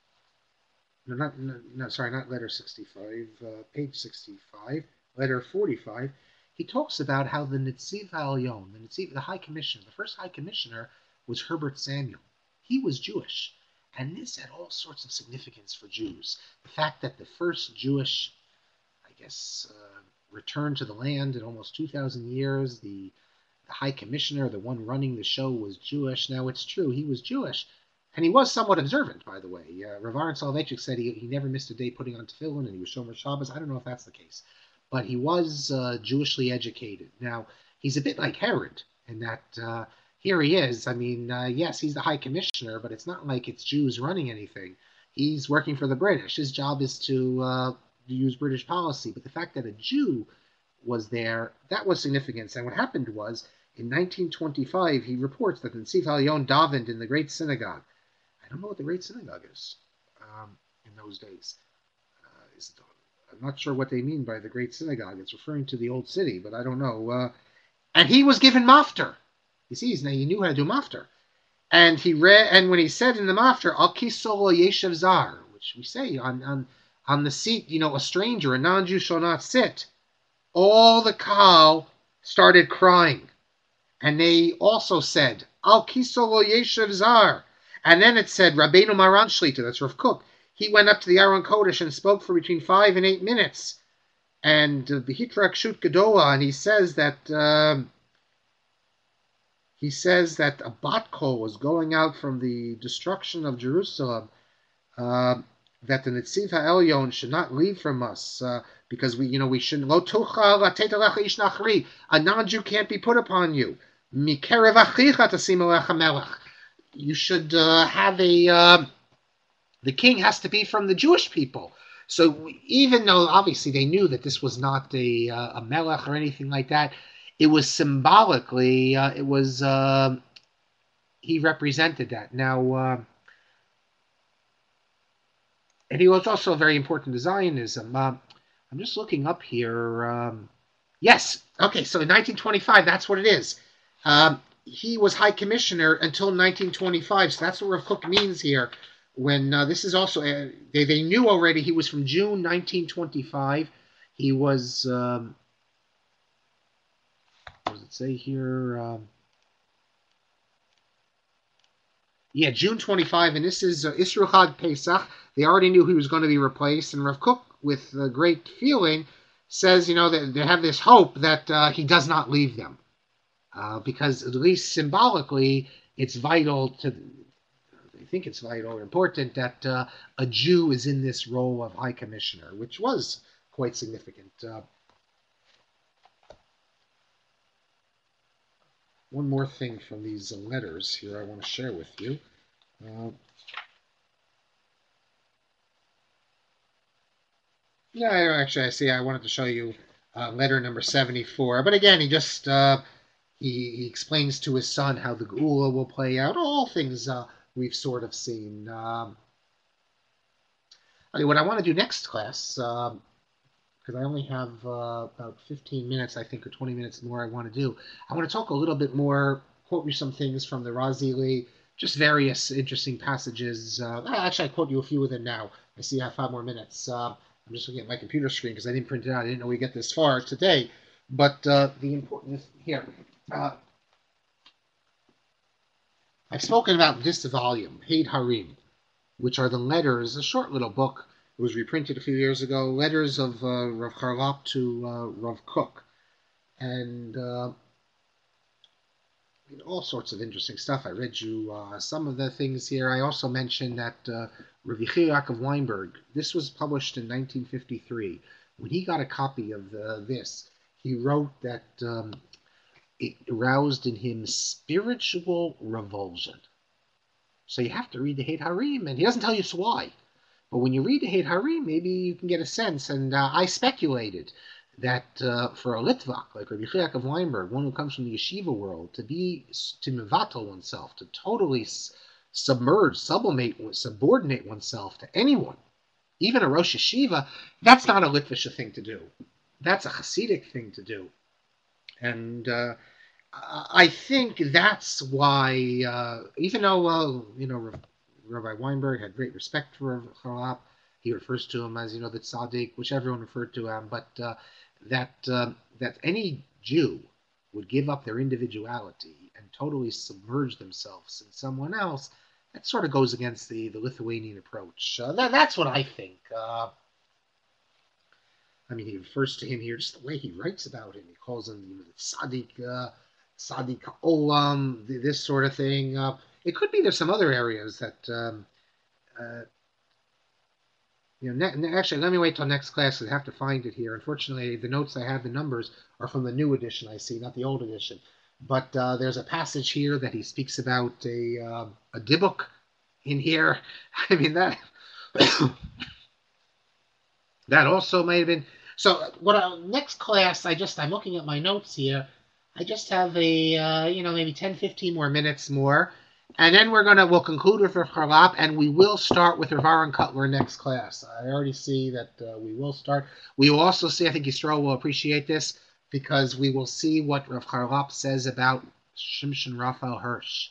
no, not, no, no, sorry, not letter sixty-five, uh, page sixty-five, letter forty-five. He talks about how the Netziv Ha'Elyon, the Netziv, the High Commissioner, the first High Commissioner was Herbert Samuel. He was Jewish, and this had all sorts of significance for Jews. The fact that the first Jewish, I guess, uh, returned to the land in almost two thousand years. The, the High Commissioner, the one running the show, was Jewish. Now, it's true, he was Jewish, and he was somewhat observant, by the way. Uh, Rav Aaron Soloveitchik said he, he never missed a day putting on tefillin, and he was Shomer Shabbos. I don't know if that's the case, but he was uh, Jewishly educated. Now, he's a bit like Herod, in that uh, here he is. I mean, uh, yes, he's the High Commissioner, but it's not like it's Jews running anything. He's working for the British. His job is to uh, use British policy, but the fact that a Jew was there, that was significant. And what happened was, in nineteen twenty-five, he reports that the Netziv Ha'Elyon davened in the Great Synagogue. I don't know what the Great Synagogue is um, in those days. Uh, is it, I'm not sure what they mean by the Great Synagogue. It's referring to the Old City, but I don't know. Uh, and he was given mafter. You see, he knew how to do mafter. And he read, and when he said in the mafter, Al Kisolo Yeshev Zar, which we say on, on on the seat, you know, a stranger, a non-Jew shall not sit. All the Kahal started crying. And they also said, Al Kisolo Yeshev Zar. And then it said, Rabbeinu Maran Shlita, that's Rav Kook. He went up to the Aron Kodesh and spoke for between five and eight minutes. And the uh, Hitrak Shut Gedola, and he says that um, he says that a bat kol was going out from the destruction of Jerusalem. Uh, that the Netziv Ha'Elyon should not leave from us uh, because we, you know, we shouldn't. Lo tuchal latet alecha ish nachri. A non-Jew can't be put upon you. Mikerev achicha tasim alecha melech. You should uh, have a. Uh, the king has to be from the Jewish people. So even though obviously they knew that this was not a uh, a melech or anything like that, it was symbolically. Uh, it was uh, he represented that. Now. Uh, And he was also very important to Zionism. Uh, I'm just looking up here. Um, yes, okay, so in nineteen twenty-five, that's what it is. Um, he was High Commissioner until nineteen twenty-five, so that's what Rav Kook means here. When uh, this is also, uh, they, they knew already he was from June nineteen twenty-five. He was, um, what does it say here? Um, Yeah, June twenty-fifth, and this is uh, Isru Chag Pesach. They already knew he was going to be replaced, and Rav Kook, with a great feeling, says, you know, that they have this hope that uh, he does not leave them. Uh, because at least symbolically, it's vital to, I think it's vital or important that uh, a Jew is in this role of High Commissioner, which was quite significant. Uh, One more thing from these letters here I want to share with you. Uh, yeah, actually, I see. I wanted to show you uh, letter number seventy-four. But again, he just uh, he, he explains to his son how the Geula will play out. All things uh, we've sort of seen. Um, okay, what I want to do next class, um, because I only have uh, about fifteen minutes, I think, or twenty minutes more I want to do. I want to talk a little bit more, quote you some things from the Razili, just various interesting passages. Uh, actually, I quote you a few of them now. I see I have five more minutes. Uh, I'm just looking at my computer screen because I didn't print it out. I didn't know we get this far today. But uh, the important here, uh, I've spoken about this volume, Heid Harim, which are the letters, a short little book. It was reprinted a few years ago, letters of uh, Rav Charlap to uh, Rav Kook. And uh, all sorts of interesting stuff. I read you uh, some of the things here. I also mentioned that uh, Rav Yechiel Yaakov Weinberg, this was published in nineteen fifty-three. When he got a copy of the, this, he wrote that um, it aroused in him spiritual revulsion. So you have to read the Heid Harim, and he doesn't tell you why. But when you read the Heid Harim, maybe you can get a sense. And uh, I speculated that uh, for a Litvak, like Rabbi Yechiel Yaakov Weinberg, one who comes from the yeshiva world, to be, to mevatel oneself, to totally submerge, sublimate, subordinate oneself to anyone, even a Rosh Yeshiva, that's not a Litvish thing to do. That's a Hasidic thing to do. And uh, I think that's why, uh, even though, uh, you know, Rabbi Weinberg had great respect for Charlap, he refers to him as, you know, the tzaddik, which everyone referred to him, but uh, that uh, that any Jew would give up their individuality and totally submerge themselves in someone else, that sort of goes against the, the Lithuanian approach. Uh, that, that's what I think. Uh, I mean, he refers to him here, just the way he writes about him. He calls him, you know, the tzaddik, uh, tzaddik olam, this sort of thing. Uh, it could be there's some other areas that... Um, uh, You know, ne- actually, let me wait till next class because I have to find it here. Unfortunately, the notes I have, the numbers, are from the new edition I see, not the old edition. But uh, there's a passage here that he speaks about a uh, a dibuk in here. I mean, that that also might have been... So what? I, next class, I just, I'm looking at my notes here. I just have a, uh, you know, maybe ten, fifteen more minutes more. And then we're going to, we'll conclude with Rav Charlap, and we will start with Rav Aaron Cutler next class. I already see that uh, we will start. We will also see, I think Yisrael will appreciate this, because we will see what Rav Charlap says about Shimshon Raphael Hirsch.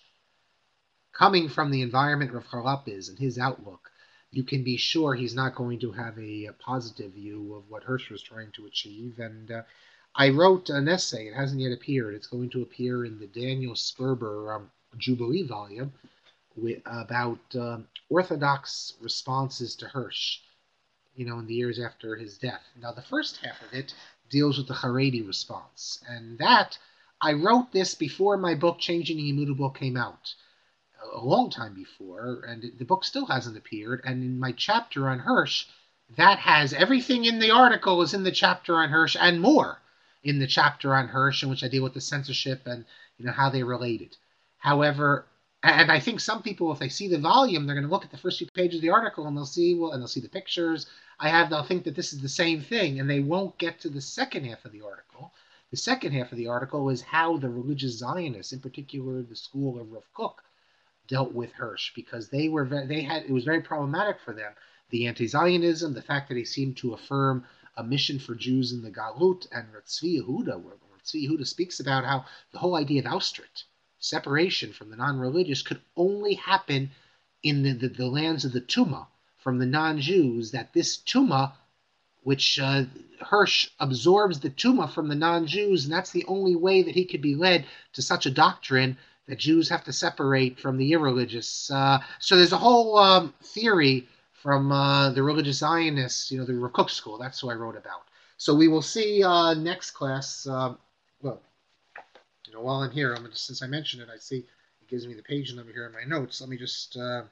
Coming from the environment Rav Charlap is and his outlook, you can be sure he's not going to have a, a positive view of what Hirsch was trying to achieve. And uh, I wrote an essay. It hasn't yet appeared. It's going to appear in the Daniel Sperber um, Jubilee volume with, about um, Orthodox responses to Hirsch, you know, in the years after his death. Now, the first half of it deals with the Haredi response, and that, I wrote this before my book, Changing the Immutable, came out, a long time before, and the book still hasn't appeared, and in my chapter on Hirsch, that has everything in the article is in the chapter on Hirsch, and more in the chapter on Hirsch, in which I deal with the censorship and, you know, how they related. However, and I think some people, if they see the volume, they're going to look at the first few pages of the article and they'll see, well, and they'll see the pictures I have. They'll think that this is the same thing, and they won't get to the second half of the article. The second half of the article is how the religious Zionists, in particular the school of Rav Kook, dealt with Hirsch, because they were they had it was very problematic for them. The anti-Zionism, the fact that he seemed to affirm a mission for Jews in the Galut, and Tzvi Yehuda, where Tzvi Yehuda speaks about how the whole idea of Austrit, separation from the non-religious, could only happen in the, the, the lands of the Tumah, from the non-Jews, that this Tumah, which uh, Hirsch absorbs the Tumah from the non-Jews, and that's the only way that he could be led to such a doctrine that Jews have to separate from the irreligious. Uh, so there's a whole um, theory from uh, the religious Zionists, you know, the Rav Kook school. That's who I wrote about. So we will see uh, next class, uh, well, You know, while I'm here, I'm just, since I mentioned it, I see it gives me the page number here in my notes. Let me just... Uh,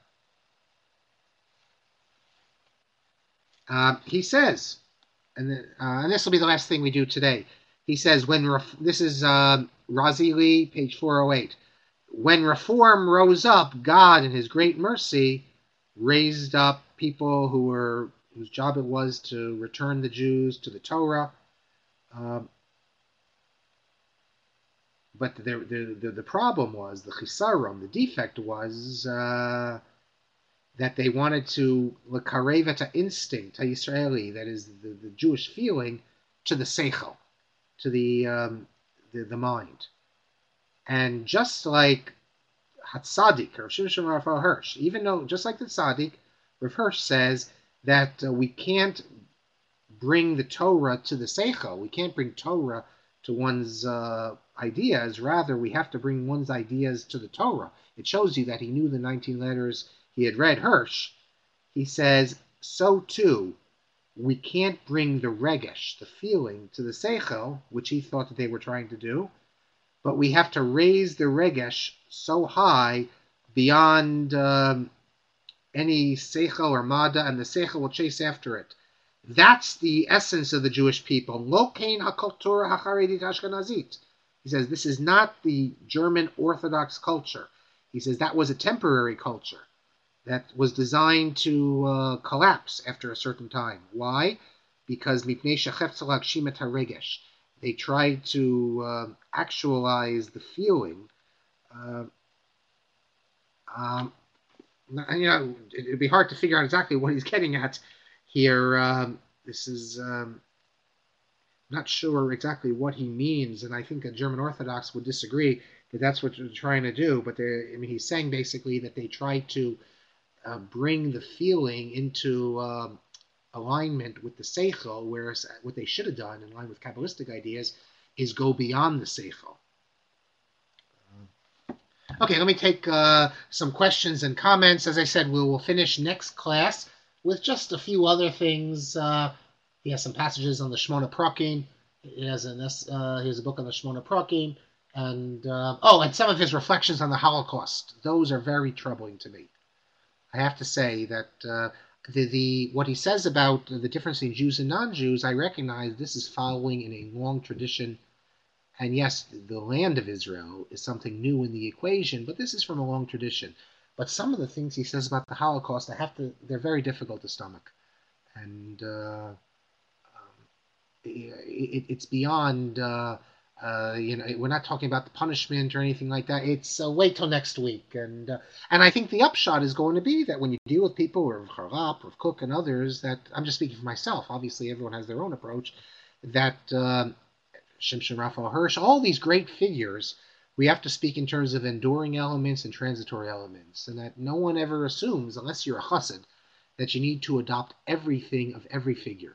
uh, he says, and, then, uh, and this will be the last thing we do today. He says, when ref- this is uh, Razi Lee, page four oh eight. When reform rose up, God, in his great mercy, raised up people who were whose job it was to return the Jews to the Torah. Um, But the, the, the, the problem was, the chisaron, the defect was uh, that they wanted to l'karev et instinct, ha-Yisraeli, that is the, the Jewish feeling, to the seichel, to the, um, the the mind. And just like Hatzadik, or Shimshon Raphael Hirsch, even though, just like the Tzaddik, Rav Hirsch says that uh, we can't bring the Torah to the Seichel. We can't bring Torah to one's uh, ideas. Rather, we have to bring one's ideas to the Torah. It shows you that he knew the nineteen letters. He had read Hirsch. He says, so too, we can't bring the regesh, the feeling, to the Seichel, which he thought that they were trying to do, but we have to raise the regesh so high beyond um, any Seichel or Mada, and the Seichel will chase after it. That's the essence of the Jewish people. Lo kein hakultura hacharedit ashkenazit. He says this is not the German Orthodox culture. He says that was a temporary culture that was designed to uh, collapse after a certain time. Why? Because mipnei shecheftzeh lagshim et haregesh. They tried to uh, actualize the feeling. Uh, um, you know, it'd be hard to figure out exactly what he's getting at here. Um, this is um, not sure exactly what he means, and I think a German Orthodox would disagree that that's what they're trying to do. But I mean, he's saying basically that they tried to uh, bring the feeling into um, alignment with the Seichel, whereas what they should have done, in line with Kabbalistic ideas, is go beyond the Seichel. Okay, let me take uh, some questions and comments. As I said, we will finish next class with just a few other things. Uh, he has some passages on the Shmona Prakim. He has, an, uh, he has a book on the Shmona Prakim. And, uh, oh, and some of his reflections on the Holocaust. Those are very troubling to me. I have to say that uh, the, the what he says about the difference between Jews and non-Jews, I recognize this is following in a long tradition. And yes, the land of Israel is something new in the equation, but this is from a long tradition. But some of the things he says about the Holocaust, I have to, they're very difficult to stomach. And uh, um, it, it's beyond, uh, uh, you know, we're not talking about the punishment or anything like that. It's uh, wait till next week. And uh, and I think the upshot is going to be that when you deal with people, or Harlap, or Cook and others, that, I'm just speaking for myself, obviously everyone has their own approach, that uh, Shimshon Raphael Hirsch, all these great figures, we have to speak in terms of enduring elements and transitory elements, and that no one ever assumes, unless you're a chassid, that you need to adopt everything of every figure.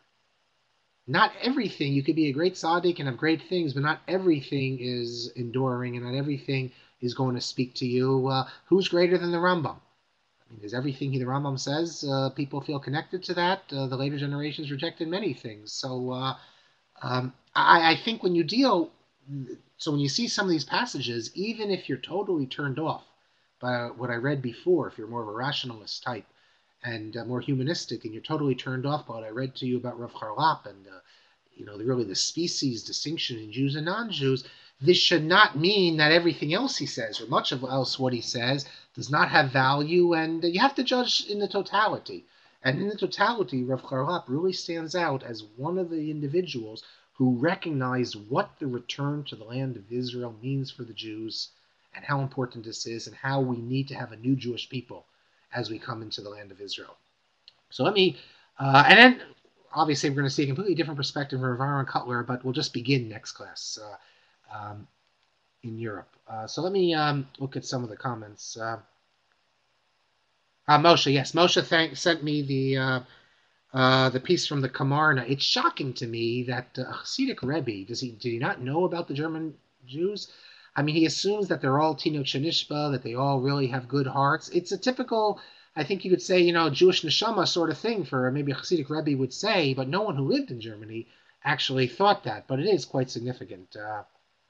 Not everything. You could be a great tzaddik and have great things, but not everything is enduring, and not everything is going to speak to you. Uh, who's greater than the Rambam? I mean, there's everything he, the Rambam says. Uh, people feel connected to that. Uh, the later generations rejected many things. So uh, um, I, I think when you deal... So when you see some of these passages, even if you're totally turned off by what I read before, if you're more of a rationalist type and uh, more humanistic, and you're totally turned off by what I read to you about Rav Harlap and uh, you know, the, really the species distinction in Jews and non-Jews, this should not mean that everything else he says, or much of else what he says, does not have value, and uh, you have to judge in the totality. And in the totality, Rav Harlap really stands out as one of the individuals who recognized what the return to the land of Israel means for the Jews, and how important this is, and how we need to have a new Jewish people as we come into the land of Israel. So let me, uh, and then obviously we're going to see a completely different perspective from Aaron Cutler, but we'll just begin next class uh, um, in Europe. Uh, so let me um, look at some of the comments. Uh, uh, Moshe, yes, Moshe thank, sent me the... Uh, Uh, the piece from the Kamarna. It's shocking to me that uh, Hasidic Rebbe, does he, did he not know about the German Jews? I mean, he assumes that they're all Tinok Shenishba, that they all really have good hearts. It's a typical, I think you could say, you know, Jewish neshama sort of thing for maybe a Hasidic Rebbe would say, but no one who lived in Germany actually thought that, but it is quite significant. Uh,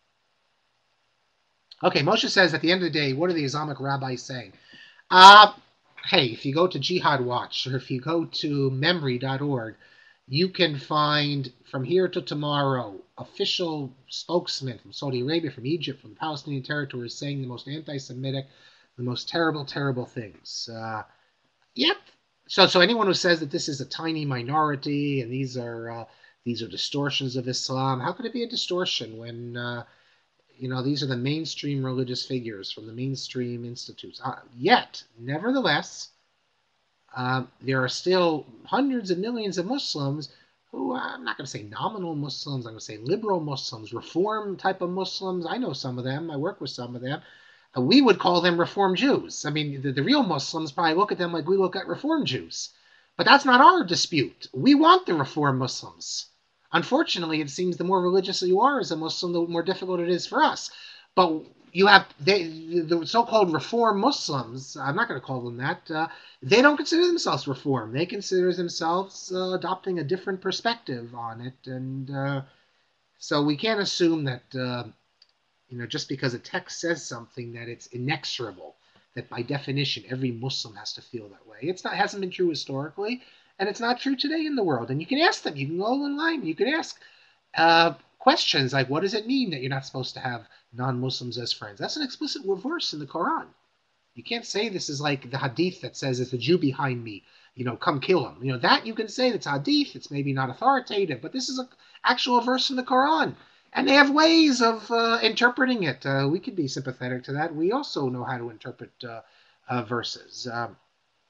okay, Moshe says, at the end of the day, what are the Islamic rabbis saying? Uh, Hey, if you go to Jihad Watch, or if you go to memory dot org, you can find, from here to tomorrow, official spokesmen from Saudi Arabia, from Egypt, from the Palestinian territories saying the most anti-Semitic, the most terrible, terrible things. Uh, yep. So, so anyone who says that this is a tiny minority and these are uh, these are distortions of Islam, how could it be a distortion when uh, you know, these are the mainstream religious figures from the mainstream institutes. Uh, yet, nevertheless, uh, there are still hundreds of millions of Muslims who, uh, I'm not going to say nominal Muslims, I'm going to say liberal Muslims, reform type of Muslims. I know some of them. I work with some of them. Uh, we would call them reform Jews. I mean, the, the real Muslims probably look at them like we look at reform Jews. But that's not our dispute. We want the Reform Muslims. Unfortunately, it seems the more religious you are as a Muslim, the more difficult it is for us. But you have they, the so-called Reform Muslims. I'm not going to call them that. Uh, they don't consider themselves Reform. They consider themselves uh, adopting a different perspective on it, and uh, so we can't assume that uh, you know just because a text says something that it's inexorable. That by definition every Muslim has to feel that way. It's not it hasn't been true historically, and it's not true today in the world. And you can ask them. You can go online. You can ask uh, questions like, "What does it mean that you're not supposed to have non-Muslims as friends?" That's an explicit verse in the Quran. You can't say this is like the hadith that says, "There's a Jew behind me. You know, come kill him." You know that you can say that's hadith. It's maybe not authoritative, but this is an actual verse in the Quran. And they have ways of uh, interpreting it. Uh, we could be sympathetic to that. We also know how to interpret uh, uh, verses. Um,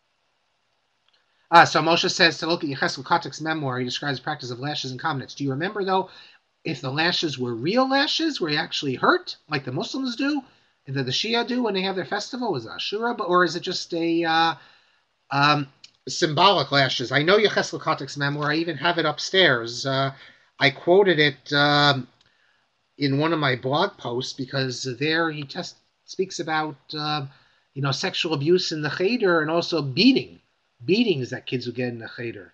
uh, so Moshe says to look at Yecheskel Kotik's memoir. He describes the practice of lashes and comments. Do you remember, though, if the lashes were real lashes, where he actually hurt, like the Muslims do, and that the Shia do when they have their festival? Is it Ashura, or is it just a uh, um, symbolic lashes? I know Yecheskel Kotik's memoir. I even have it upstairs. Uh, I quoted it... Um, in one of my blog posts, because there he just speaks about uh, you know sexual abuse in the cheder and also beating beatings that kids would get in the cheder.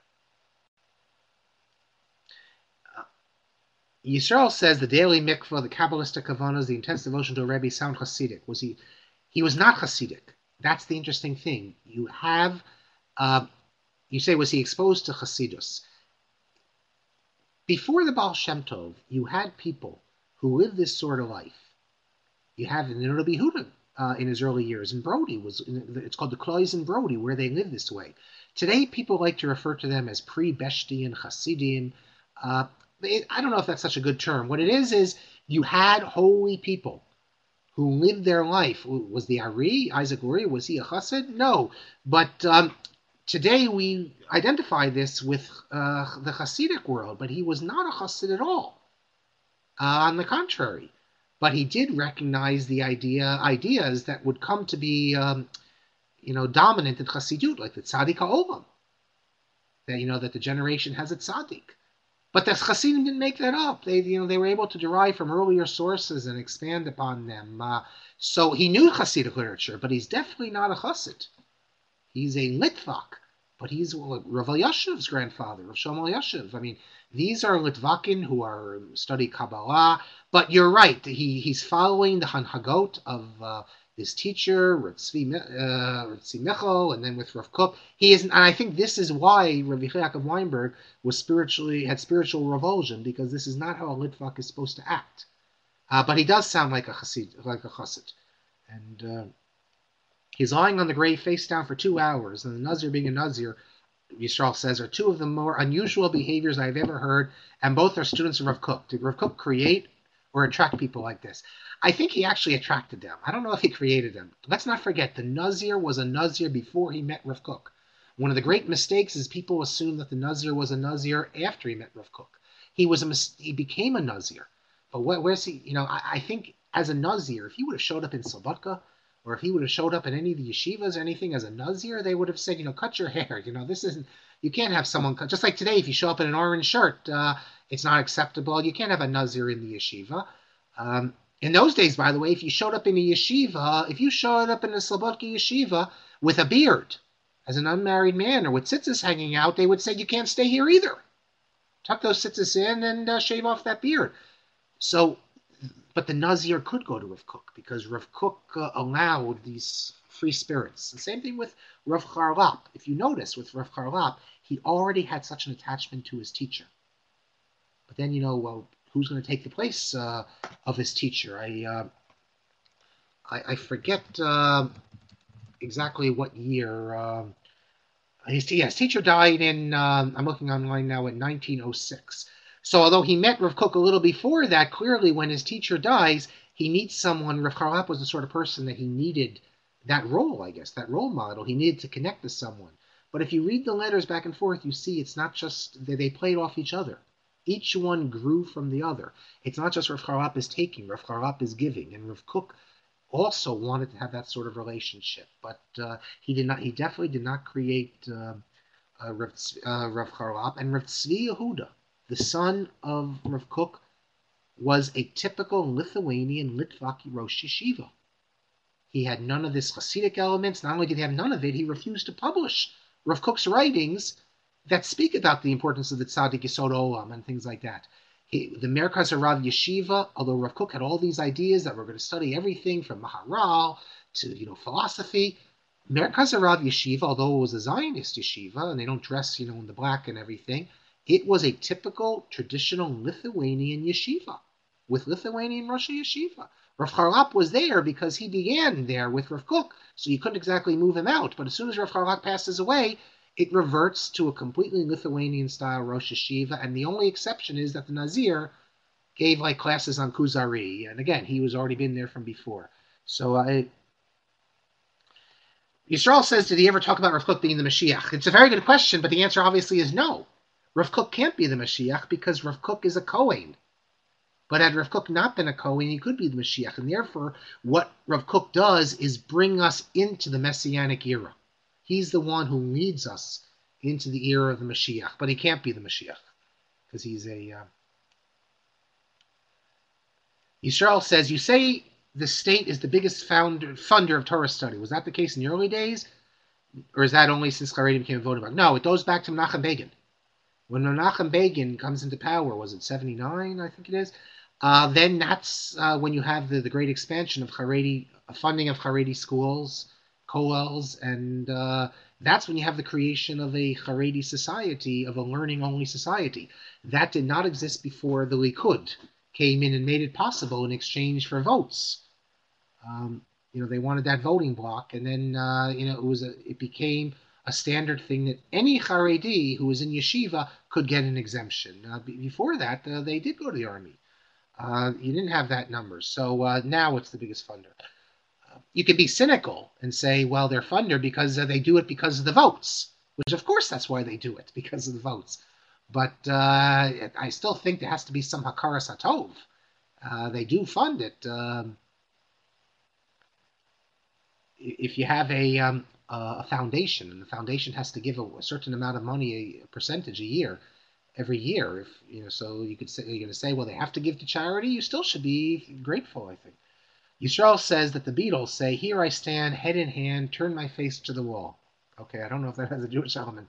Uh, Yisrael says the daily mikvah, the Kabbalistic kavanas, the intense devotion to a Rebbe sound Hasidic. Was he? He was not Hasidic. That's the interesting thing. You have, uh, you say, was he exposed to Hasidus? Before the Baal Shem Tov, you had people who lived this sort of life. You have in Rabbi Yehuda uh, in his early years, and Brody was. It's called the Klois and Brody, where they lived this way. Today, people like to refer to them as pre-Beshtian Hasidim. Uh, it, I don't know if that's such a good term. What it is is you had holy people who lived their life. Was the Ari Isaac Luria? Was he a Chassid? No, but um, today we identify this with uh, the Hasidic world. But he was not a Chassid at all. Uh, on the contrary, but he did recognize the idea ideas that would come to be, um, you know, dominant in Chassidut, like the Tzaddik HaOlam, that you know that the generation has a Tzaddik. But the Chassidim didn't make that up. They, you know, they were able to derive from earlier sources and expand upon them. Uh, so he knew Chassidic literature, but he's definitely not a Chassid. He's a Litvak, but he's well, Rav Elyashiv's grandfather, Rav Shlomo Elyashiv. I mean, these are Litvakim who are study Kabbalah, but you're right. He he's following the Hanhagot of uh, his teacher, Rav Tzvi uh, Michal, and then with Rav Kook. He is, and I think this is why Rav Yaakov Weinberg was spiritually had spiritual revulsion, because this is not how a Litvak is supposed to act. Uh, but he does sound like a Chassid, like a Chassid, and uh, he's lying on the grave face down for two hours, and the Nazir being a Nazir, Yisrael says, are two of the more unusual behaviors I've ever heard, and both are students of Rav Kook. Did Rav Kook create or attract people like this? I think he actually attracted them. I don't know if he created them. Let's not forget, the Nazir was a Nazir before he met Rav Kook. One of the great mistakes is people assume that the Nazir was a Nazir after he met Rav Kook. He was a he became a Nazir, but where, where's he? You know, I, I think as a Nazir, if he would have showed up in Slobodka, or if he would have showed up in any of the yeshivas or anything as a Nazir, they would have said, you know, cut your hair. You know, this isn't, you can't have someone, cut, just like today, if you show up in an orange shirt, uh, it's not acceptable. You can't have a Nazir in the yeshiva. Um, in those days, by the way, if you showed up in a yeshiva, if you showed up in a Slobodka yeshiva with a beard, as an unmarried man, or with tzitzis hanging out, they would say, you can't stay here either. Tuck those tzitzis in and uh, shave off that beard. So, but the Nazir could go to Rav Kook, because Rav Kook uh, allowed these free spirits. The same thing with Rav Charlap. If you notice, with Rav Charlap, he already had such an attachment to his teacher. But then, you know, well, who's going to take the place uh, of his teacher? I uh, I, I forget uh, exactly what year. Uh, his, yeah, his teacher died in, um, I'm looking online now, in nineteen oh six. So although he met Rav Kook a little before that, clearly when his teacher dies, he needs someone. Rav Charlap was the sort of person that he needed that role, I guess, that role model. He needed to connect to someone. But if you read the letters back and forth, you see it's not just that they played off each other. Each one grew from the other. It's not just Rav Charlap is taking, Rav Charlap is giving. And Rav Kook also wanted to have that sort of relationship. But uh, he did not. He definitely did not create uh, uh, Rav, uh, Rav Charlap, and Rav Tzvi Yehuda, the son of Rav Kook, was a typical Lithuanian Litvaki Rosh Yeshiva. He had none of this Hasidic elements. Not only did he have none of it, he refused to publish Rav Kook's writings that speak about the importance of the Tzaddik Yesod Olam and things like that. He, the Merkaz Rav Yeshiva, although Rav Kook had all these ideas that we're going to study everything from Maharal to, you know, philosophy, Merkaz Rav Yeshiva, although it was a Zionist yeshiva, and they don't dress, you know, in the black and everything, it was a typical, traditional Lithuanian yeshiva with Lithuanian Rosh Yeshiva. Rav Charlap was there because he began there with Rav Kook, so you couldn't exactly move him out. But as soon as Rav Charlap passes away, it reverts to a completely Lithuanian-style Rosh Yeshiva, and the only exception is that the Nazir gave like classes on Kuzari, and again, he was already been there from before. So uh, Yisrael says, did he ever talk about Rav Kook being the Mashiach? It's a very good question, but the answer obviously is no. Rav Kook can't be the Mashiach because Rav Kook is a Kohen. But had Rav Kook not been a Kohen, he could be the Mashiach. And therefore, what Rav Kook does is bring us into the Messianic era. He's the one who leads us into the era of the Mashiach. But he can't be the Mashiach because he's a... Uh... Yisrael says, you say the state is the biggest founder, funder of Torah study. Was that the case in the early days? Or is that only since Haredi became a voting bloc? No, it goes back to Menachem Begin. When Menachem Begin comes into power, was it seventy-nine, I think it is? Uh, then that's uh, when you have the, the great expansion of Haredi, funding of Haredi schools, kollels, and uh, that's when you have the creation of a Haredi society, of a learning-only society. That did not exist before the Likud came in and made it possible in exchange for votes. Um, you know, they wanted that voting block, and then uh, you know it was a, it became a standard thing that any Haredi who was in yeshiva could get an exemption. Uh, before that, uh, they did go to the army. Uh, you didn't have that number. So uh, now it's the biggest funder. Uh, you could be cynical and say, well, they're funder because uh, they do it because of the votes, which of course that's why they do it, because of the votes. But uh, I still think there has to be some hakaras hatov. Uh, they do fund it. Um, if you have a, um, a foundation, and the foundation has to give a, a certain amount of money, a, a percentage a year, every year, if you know, so you could say, you're going to say, well, they have to give to charity. You still should be grateful, I think. Yisrael says that the Beatles say, "Here I stand, head in hand, turn my face to the wall." Okay, I don't know if that has a Jewish element.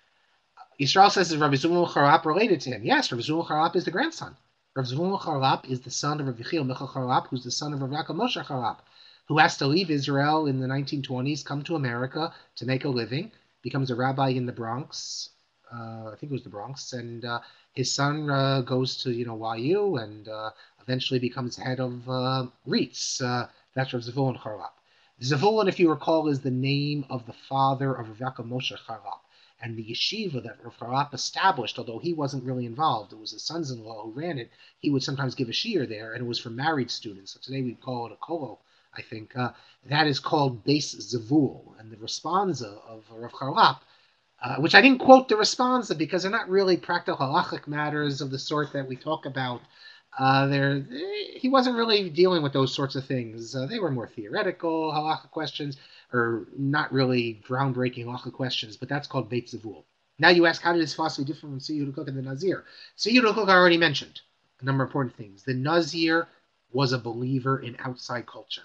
Yisrael says, is Rabbi Zalman Charlap related to him? Yes, Rabbi Zalman Charlap is the grandson. Rabbi Zalman Charlap is the son of Rabbi Yechiel Michal Charlap, who's the son of Rabbi Yaakov Moshe Charlap, who has to leave Israel in the nineteen twenties, come to America to make a living, becomes a rabbi in the Bronx. Uh, I think it was the Bronx, and uh, his son uh, goes to you know Y U and uh, eventually becomes head of uh, REITs. Uh, that's Rav Zevulun Charlap. Zevulun, if you recall, is the name of the father of Rav Yaakov Moshe Charlap, and the yeshiva that Rav Charlap established, although he wasn't really involved, it was his sons-in-law who ran it. He would sometimes give a shiur there, and it was for married students. So today we call it a kollel, I think. Uh, that is called Beis Zevul, and the responsa of Rav Charlap. Uh, which I didn't quote the responsa because they're not really practical halachic matters of the sort that we talk about. Uh, they're, he wasn't really dealing with those sorts of things. Uh, they were more theoretical halachic questions, or not really groundbreaking halachic questions, but that's called Beit Zevul. Now you ask, how did his philosophy differ from Tzvi Yehuda Kook and the Nazir? Tzvi Yehuda Kook I already mentioned a number of important things. The Nazir was a believer in outside culture.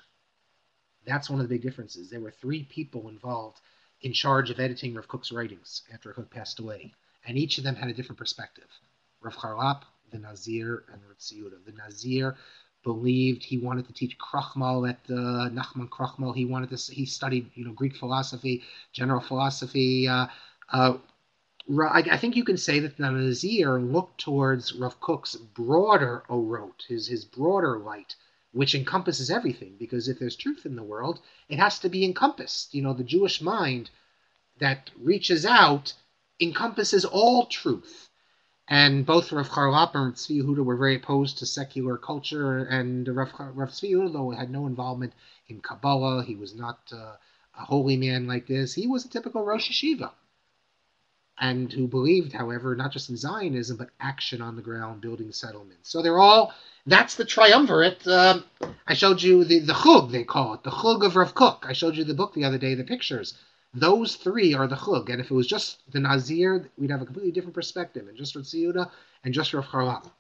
That's one of the big differences. There were three people involved in charge of editing Rav Kook's writings after Rav Kook passed away. And each of them had a different perspective. Rav Charlap, the Nazir, and Rav Tzvi Yehuda. The Nazir believed he wanted to teach Krachmal at uh, Nachman Krachmal. He wanted to, he studied, you know, Greek philosophy, general philosophy. Uh, uh, I, I think you can say that the Nazir looked towards Rav Kook's broader orot, his, his broader light, which encompasses everything, because if there's truth in the world, it has to be encompassed. You know, the Jewish mind that reaches out encompasses all truth. And both Rav Charlap and Rav Tzvi Yehuda were very opposed to secular culture, and Rav, Rav Tzvi Yehuda, though, had no involvement in Kabbalah, he was not uh, a holy man like this, he was a typical Rosh Yeshiva, and who believed, however, not just in Zionism, but action on the ground, building settlements. So they're all, that's the triumvirate. Um, I showed you the, the chug, they call it, the chug of Rav Kook. I showed you the book the other day, the pictures. Those three are the chug, and if it was just the Nazir, we'd have a completely different perspective, and just Rav Tziyuda and just Rav Charlap.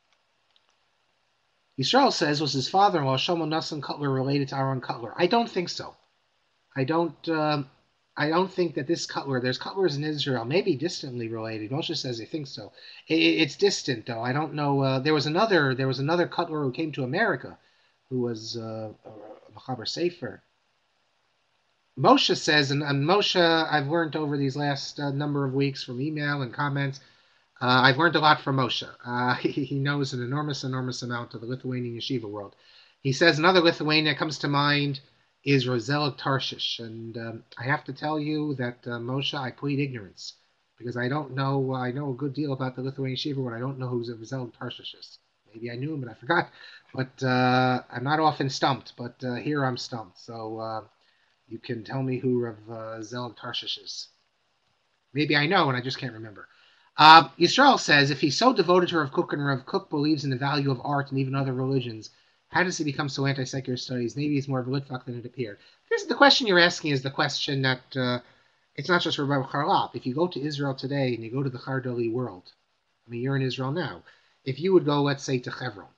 Yisrael says, was his father-in-law Shlomo Nassim Cutler related to Aaron Cutler? I don't think so. I don't. Um, I don't think that this Cutler. There's Cutlers in Israel, maybe distantly related. Moshe says he thinks so. It, it's distant, though. I don't know. Uh, there was another. There was another Cutler who came to America, who was uh, a Machaber Sefer. Moshe says, and, and Moshe, I've learned over these last uh, number of weeks from email and comments, uh, I've learned a lot from Moshe. Uh, he, he knows an enormous, enormous amount of the Lithuanian yeshiva world. He says another Lithuanian that comes to mind is Rosella Tarshish, and um, I have to tell you that uh, Moshe, I plead ignorance because I don't know. Uh, I know a good deal about the Lithuanian yeshiva world. I don't know who Rosella Tarshish is. Maybe I knew him, but I forgot. But uh, I'm not often stumped. But uh, here I'm stumped. So. Uh, You can tell me who Rav uh, Zelig Tarshish is. Maybe I know, and I just can't remember. Uh, Yisrael says, if he's so devoted to Rav Kook and Rav Kook believes in the value of art and even other religions, how does he become so anti-secular studies? Maybe he's more of a Litvak than it appeared. This is the question you're asking is the question that uh, it's not just for Rav Charlap. If you go to Israel today and you go to the Chardali world, I mean, you're in Israel now. If you would go, let's say, to Hebron,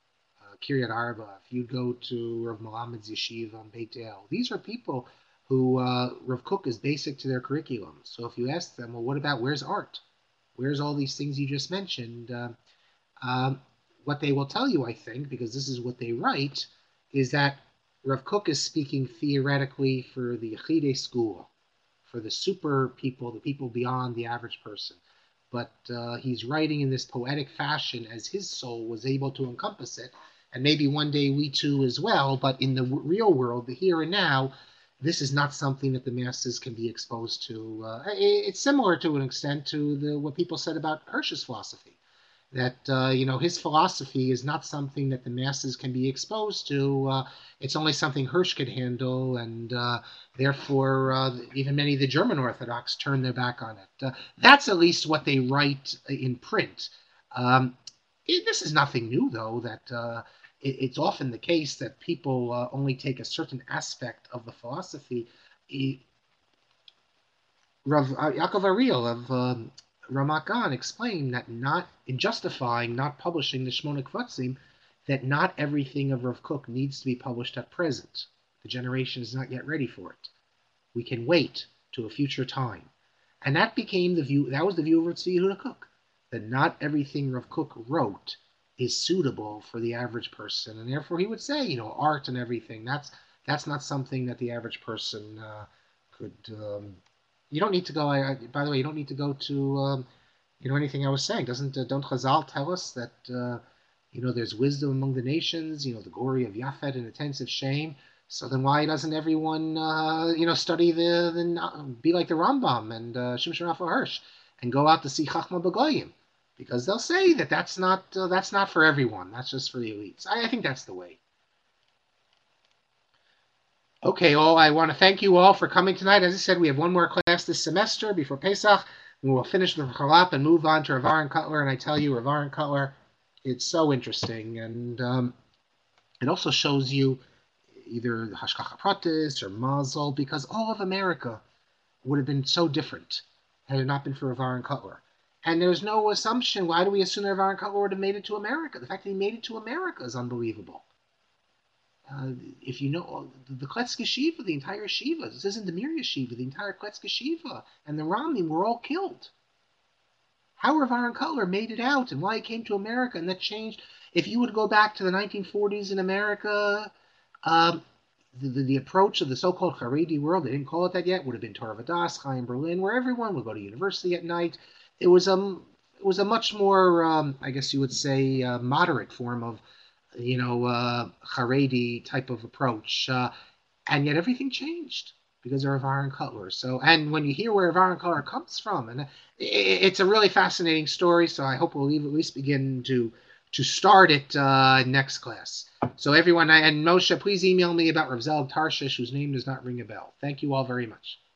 Kiryat Arba, if you go to Rav Melamad's yeshiva on Beit El, these are people who uh, Rav Kook is basic to their curriculum. So if you ask them, well, what about where's art? Where's all these things you just mentioned? Uh, um, what they will tell you, I think, because this is what they write, is that Rav Kook is speaking theoretically for the Yechidei school, for the super people, the people beyond the average person. But uh, he's writing in this poetic fashion as his soul was able to encompass it. And maybe one day we too as well, but in the real world, the here and now, this is not something that the masses can be exposed to. Uh, it's similar to an extent to the what people said about Hirsch's philosophy, that uh, you know his philosophy is not something that the masses can be exposed to. Uh, it's only something Hirsch could handle, and uh, therefore uh, even many of the German Orthodox turn their back on it. Uh, that's at least what they write in print. Um, it, this is nothing new, though, that uh, it, it's often the case that people uh, only take a certain aspect of the philosophy. He, Rav Yaakov Ariel of um, Ramat Gan explained that not in justifying not publishing the Shmona Kvatzim, that not everything of Rav Kook needs to be published at present. The generation is not yet ready for it. We can wait to a future time. And that became the view, that was the view of Rav Tzvi Yehuda Kook, that not everything Rav Kook wrote is suitable for the average person. And therefore he would say, you know, art and everything, that's that's not something that the average person uh, could... Um, you don't need to go, I, I, by the way, you don't need to go to, um, you know, anything I was saying. Doesn't, uh, don't Chazal tell us that, uh, you know, there's wisdom among the nations, you know, the glory of Yafet and the tents of shame. So then why doesn't everyone, uh, you know, study the, the, be like the Rambam and uh, Shimshon Raphael Hirsch and go out to see Chachma B'Goyim? Because they'll say that that's not, uh, that's not for everyone. That's just for the elites. I, I think that's the way. Okay, well, I want to thank you all for coming tonight. As I said, we have one more class this semester before Pesach. We will finish with Charlap and move on to Rav Aaron Cutler. And I tell you, Rav Aaron Cutler, it's so interesting. And um, it also shows you either the Hashgacha Pratis or Mazel, because all of America would have been so different had it not been for Rav Aaron Cutler. And there's no assumption. Why do we assume that Rav Aaron Cutler would have made it to America? The fact that he made it to America is unbelievable. Uh, if you know, the Kletzke Yeshiva, the entire Yeshiva, this isn't the Mir Yeshiva, the entire Kletzke Yeshiva and the Ramim were all killed. How Rav Aaron Cutler made it out and why he came to America, and that changed. If you would go back to the nineteen forties in America, um, the, the, the approach of the so-called Haredi world, they didn't call it that yet, would have been Torah Vodaas, Chaim Berlin, where everyone would go to university at night. It was a, it was a much more, um, I guess you would say, uh, moderate form of you know, uh, Haredi type of approach. Uh, and yet everything changed because of Rav Aaron Cutler. So, and when you hear where Rav Aaron Cutler comes from, and it, it's a really fascinating story, so I hope we'll at least begin to to start it uh, next class. So everyone, and Moshe, please email me about Rav Zelig Tarshish, whose name does not ring a bell. Thank you all very much.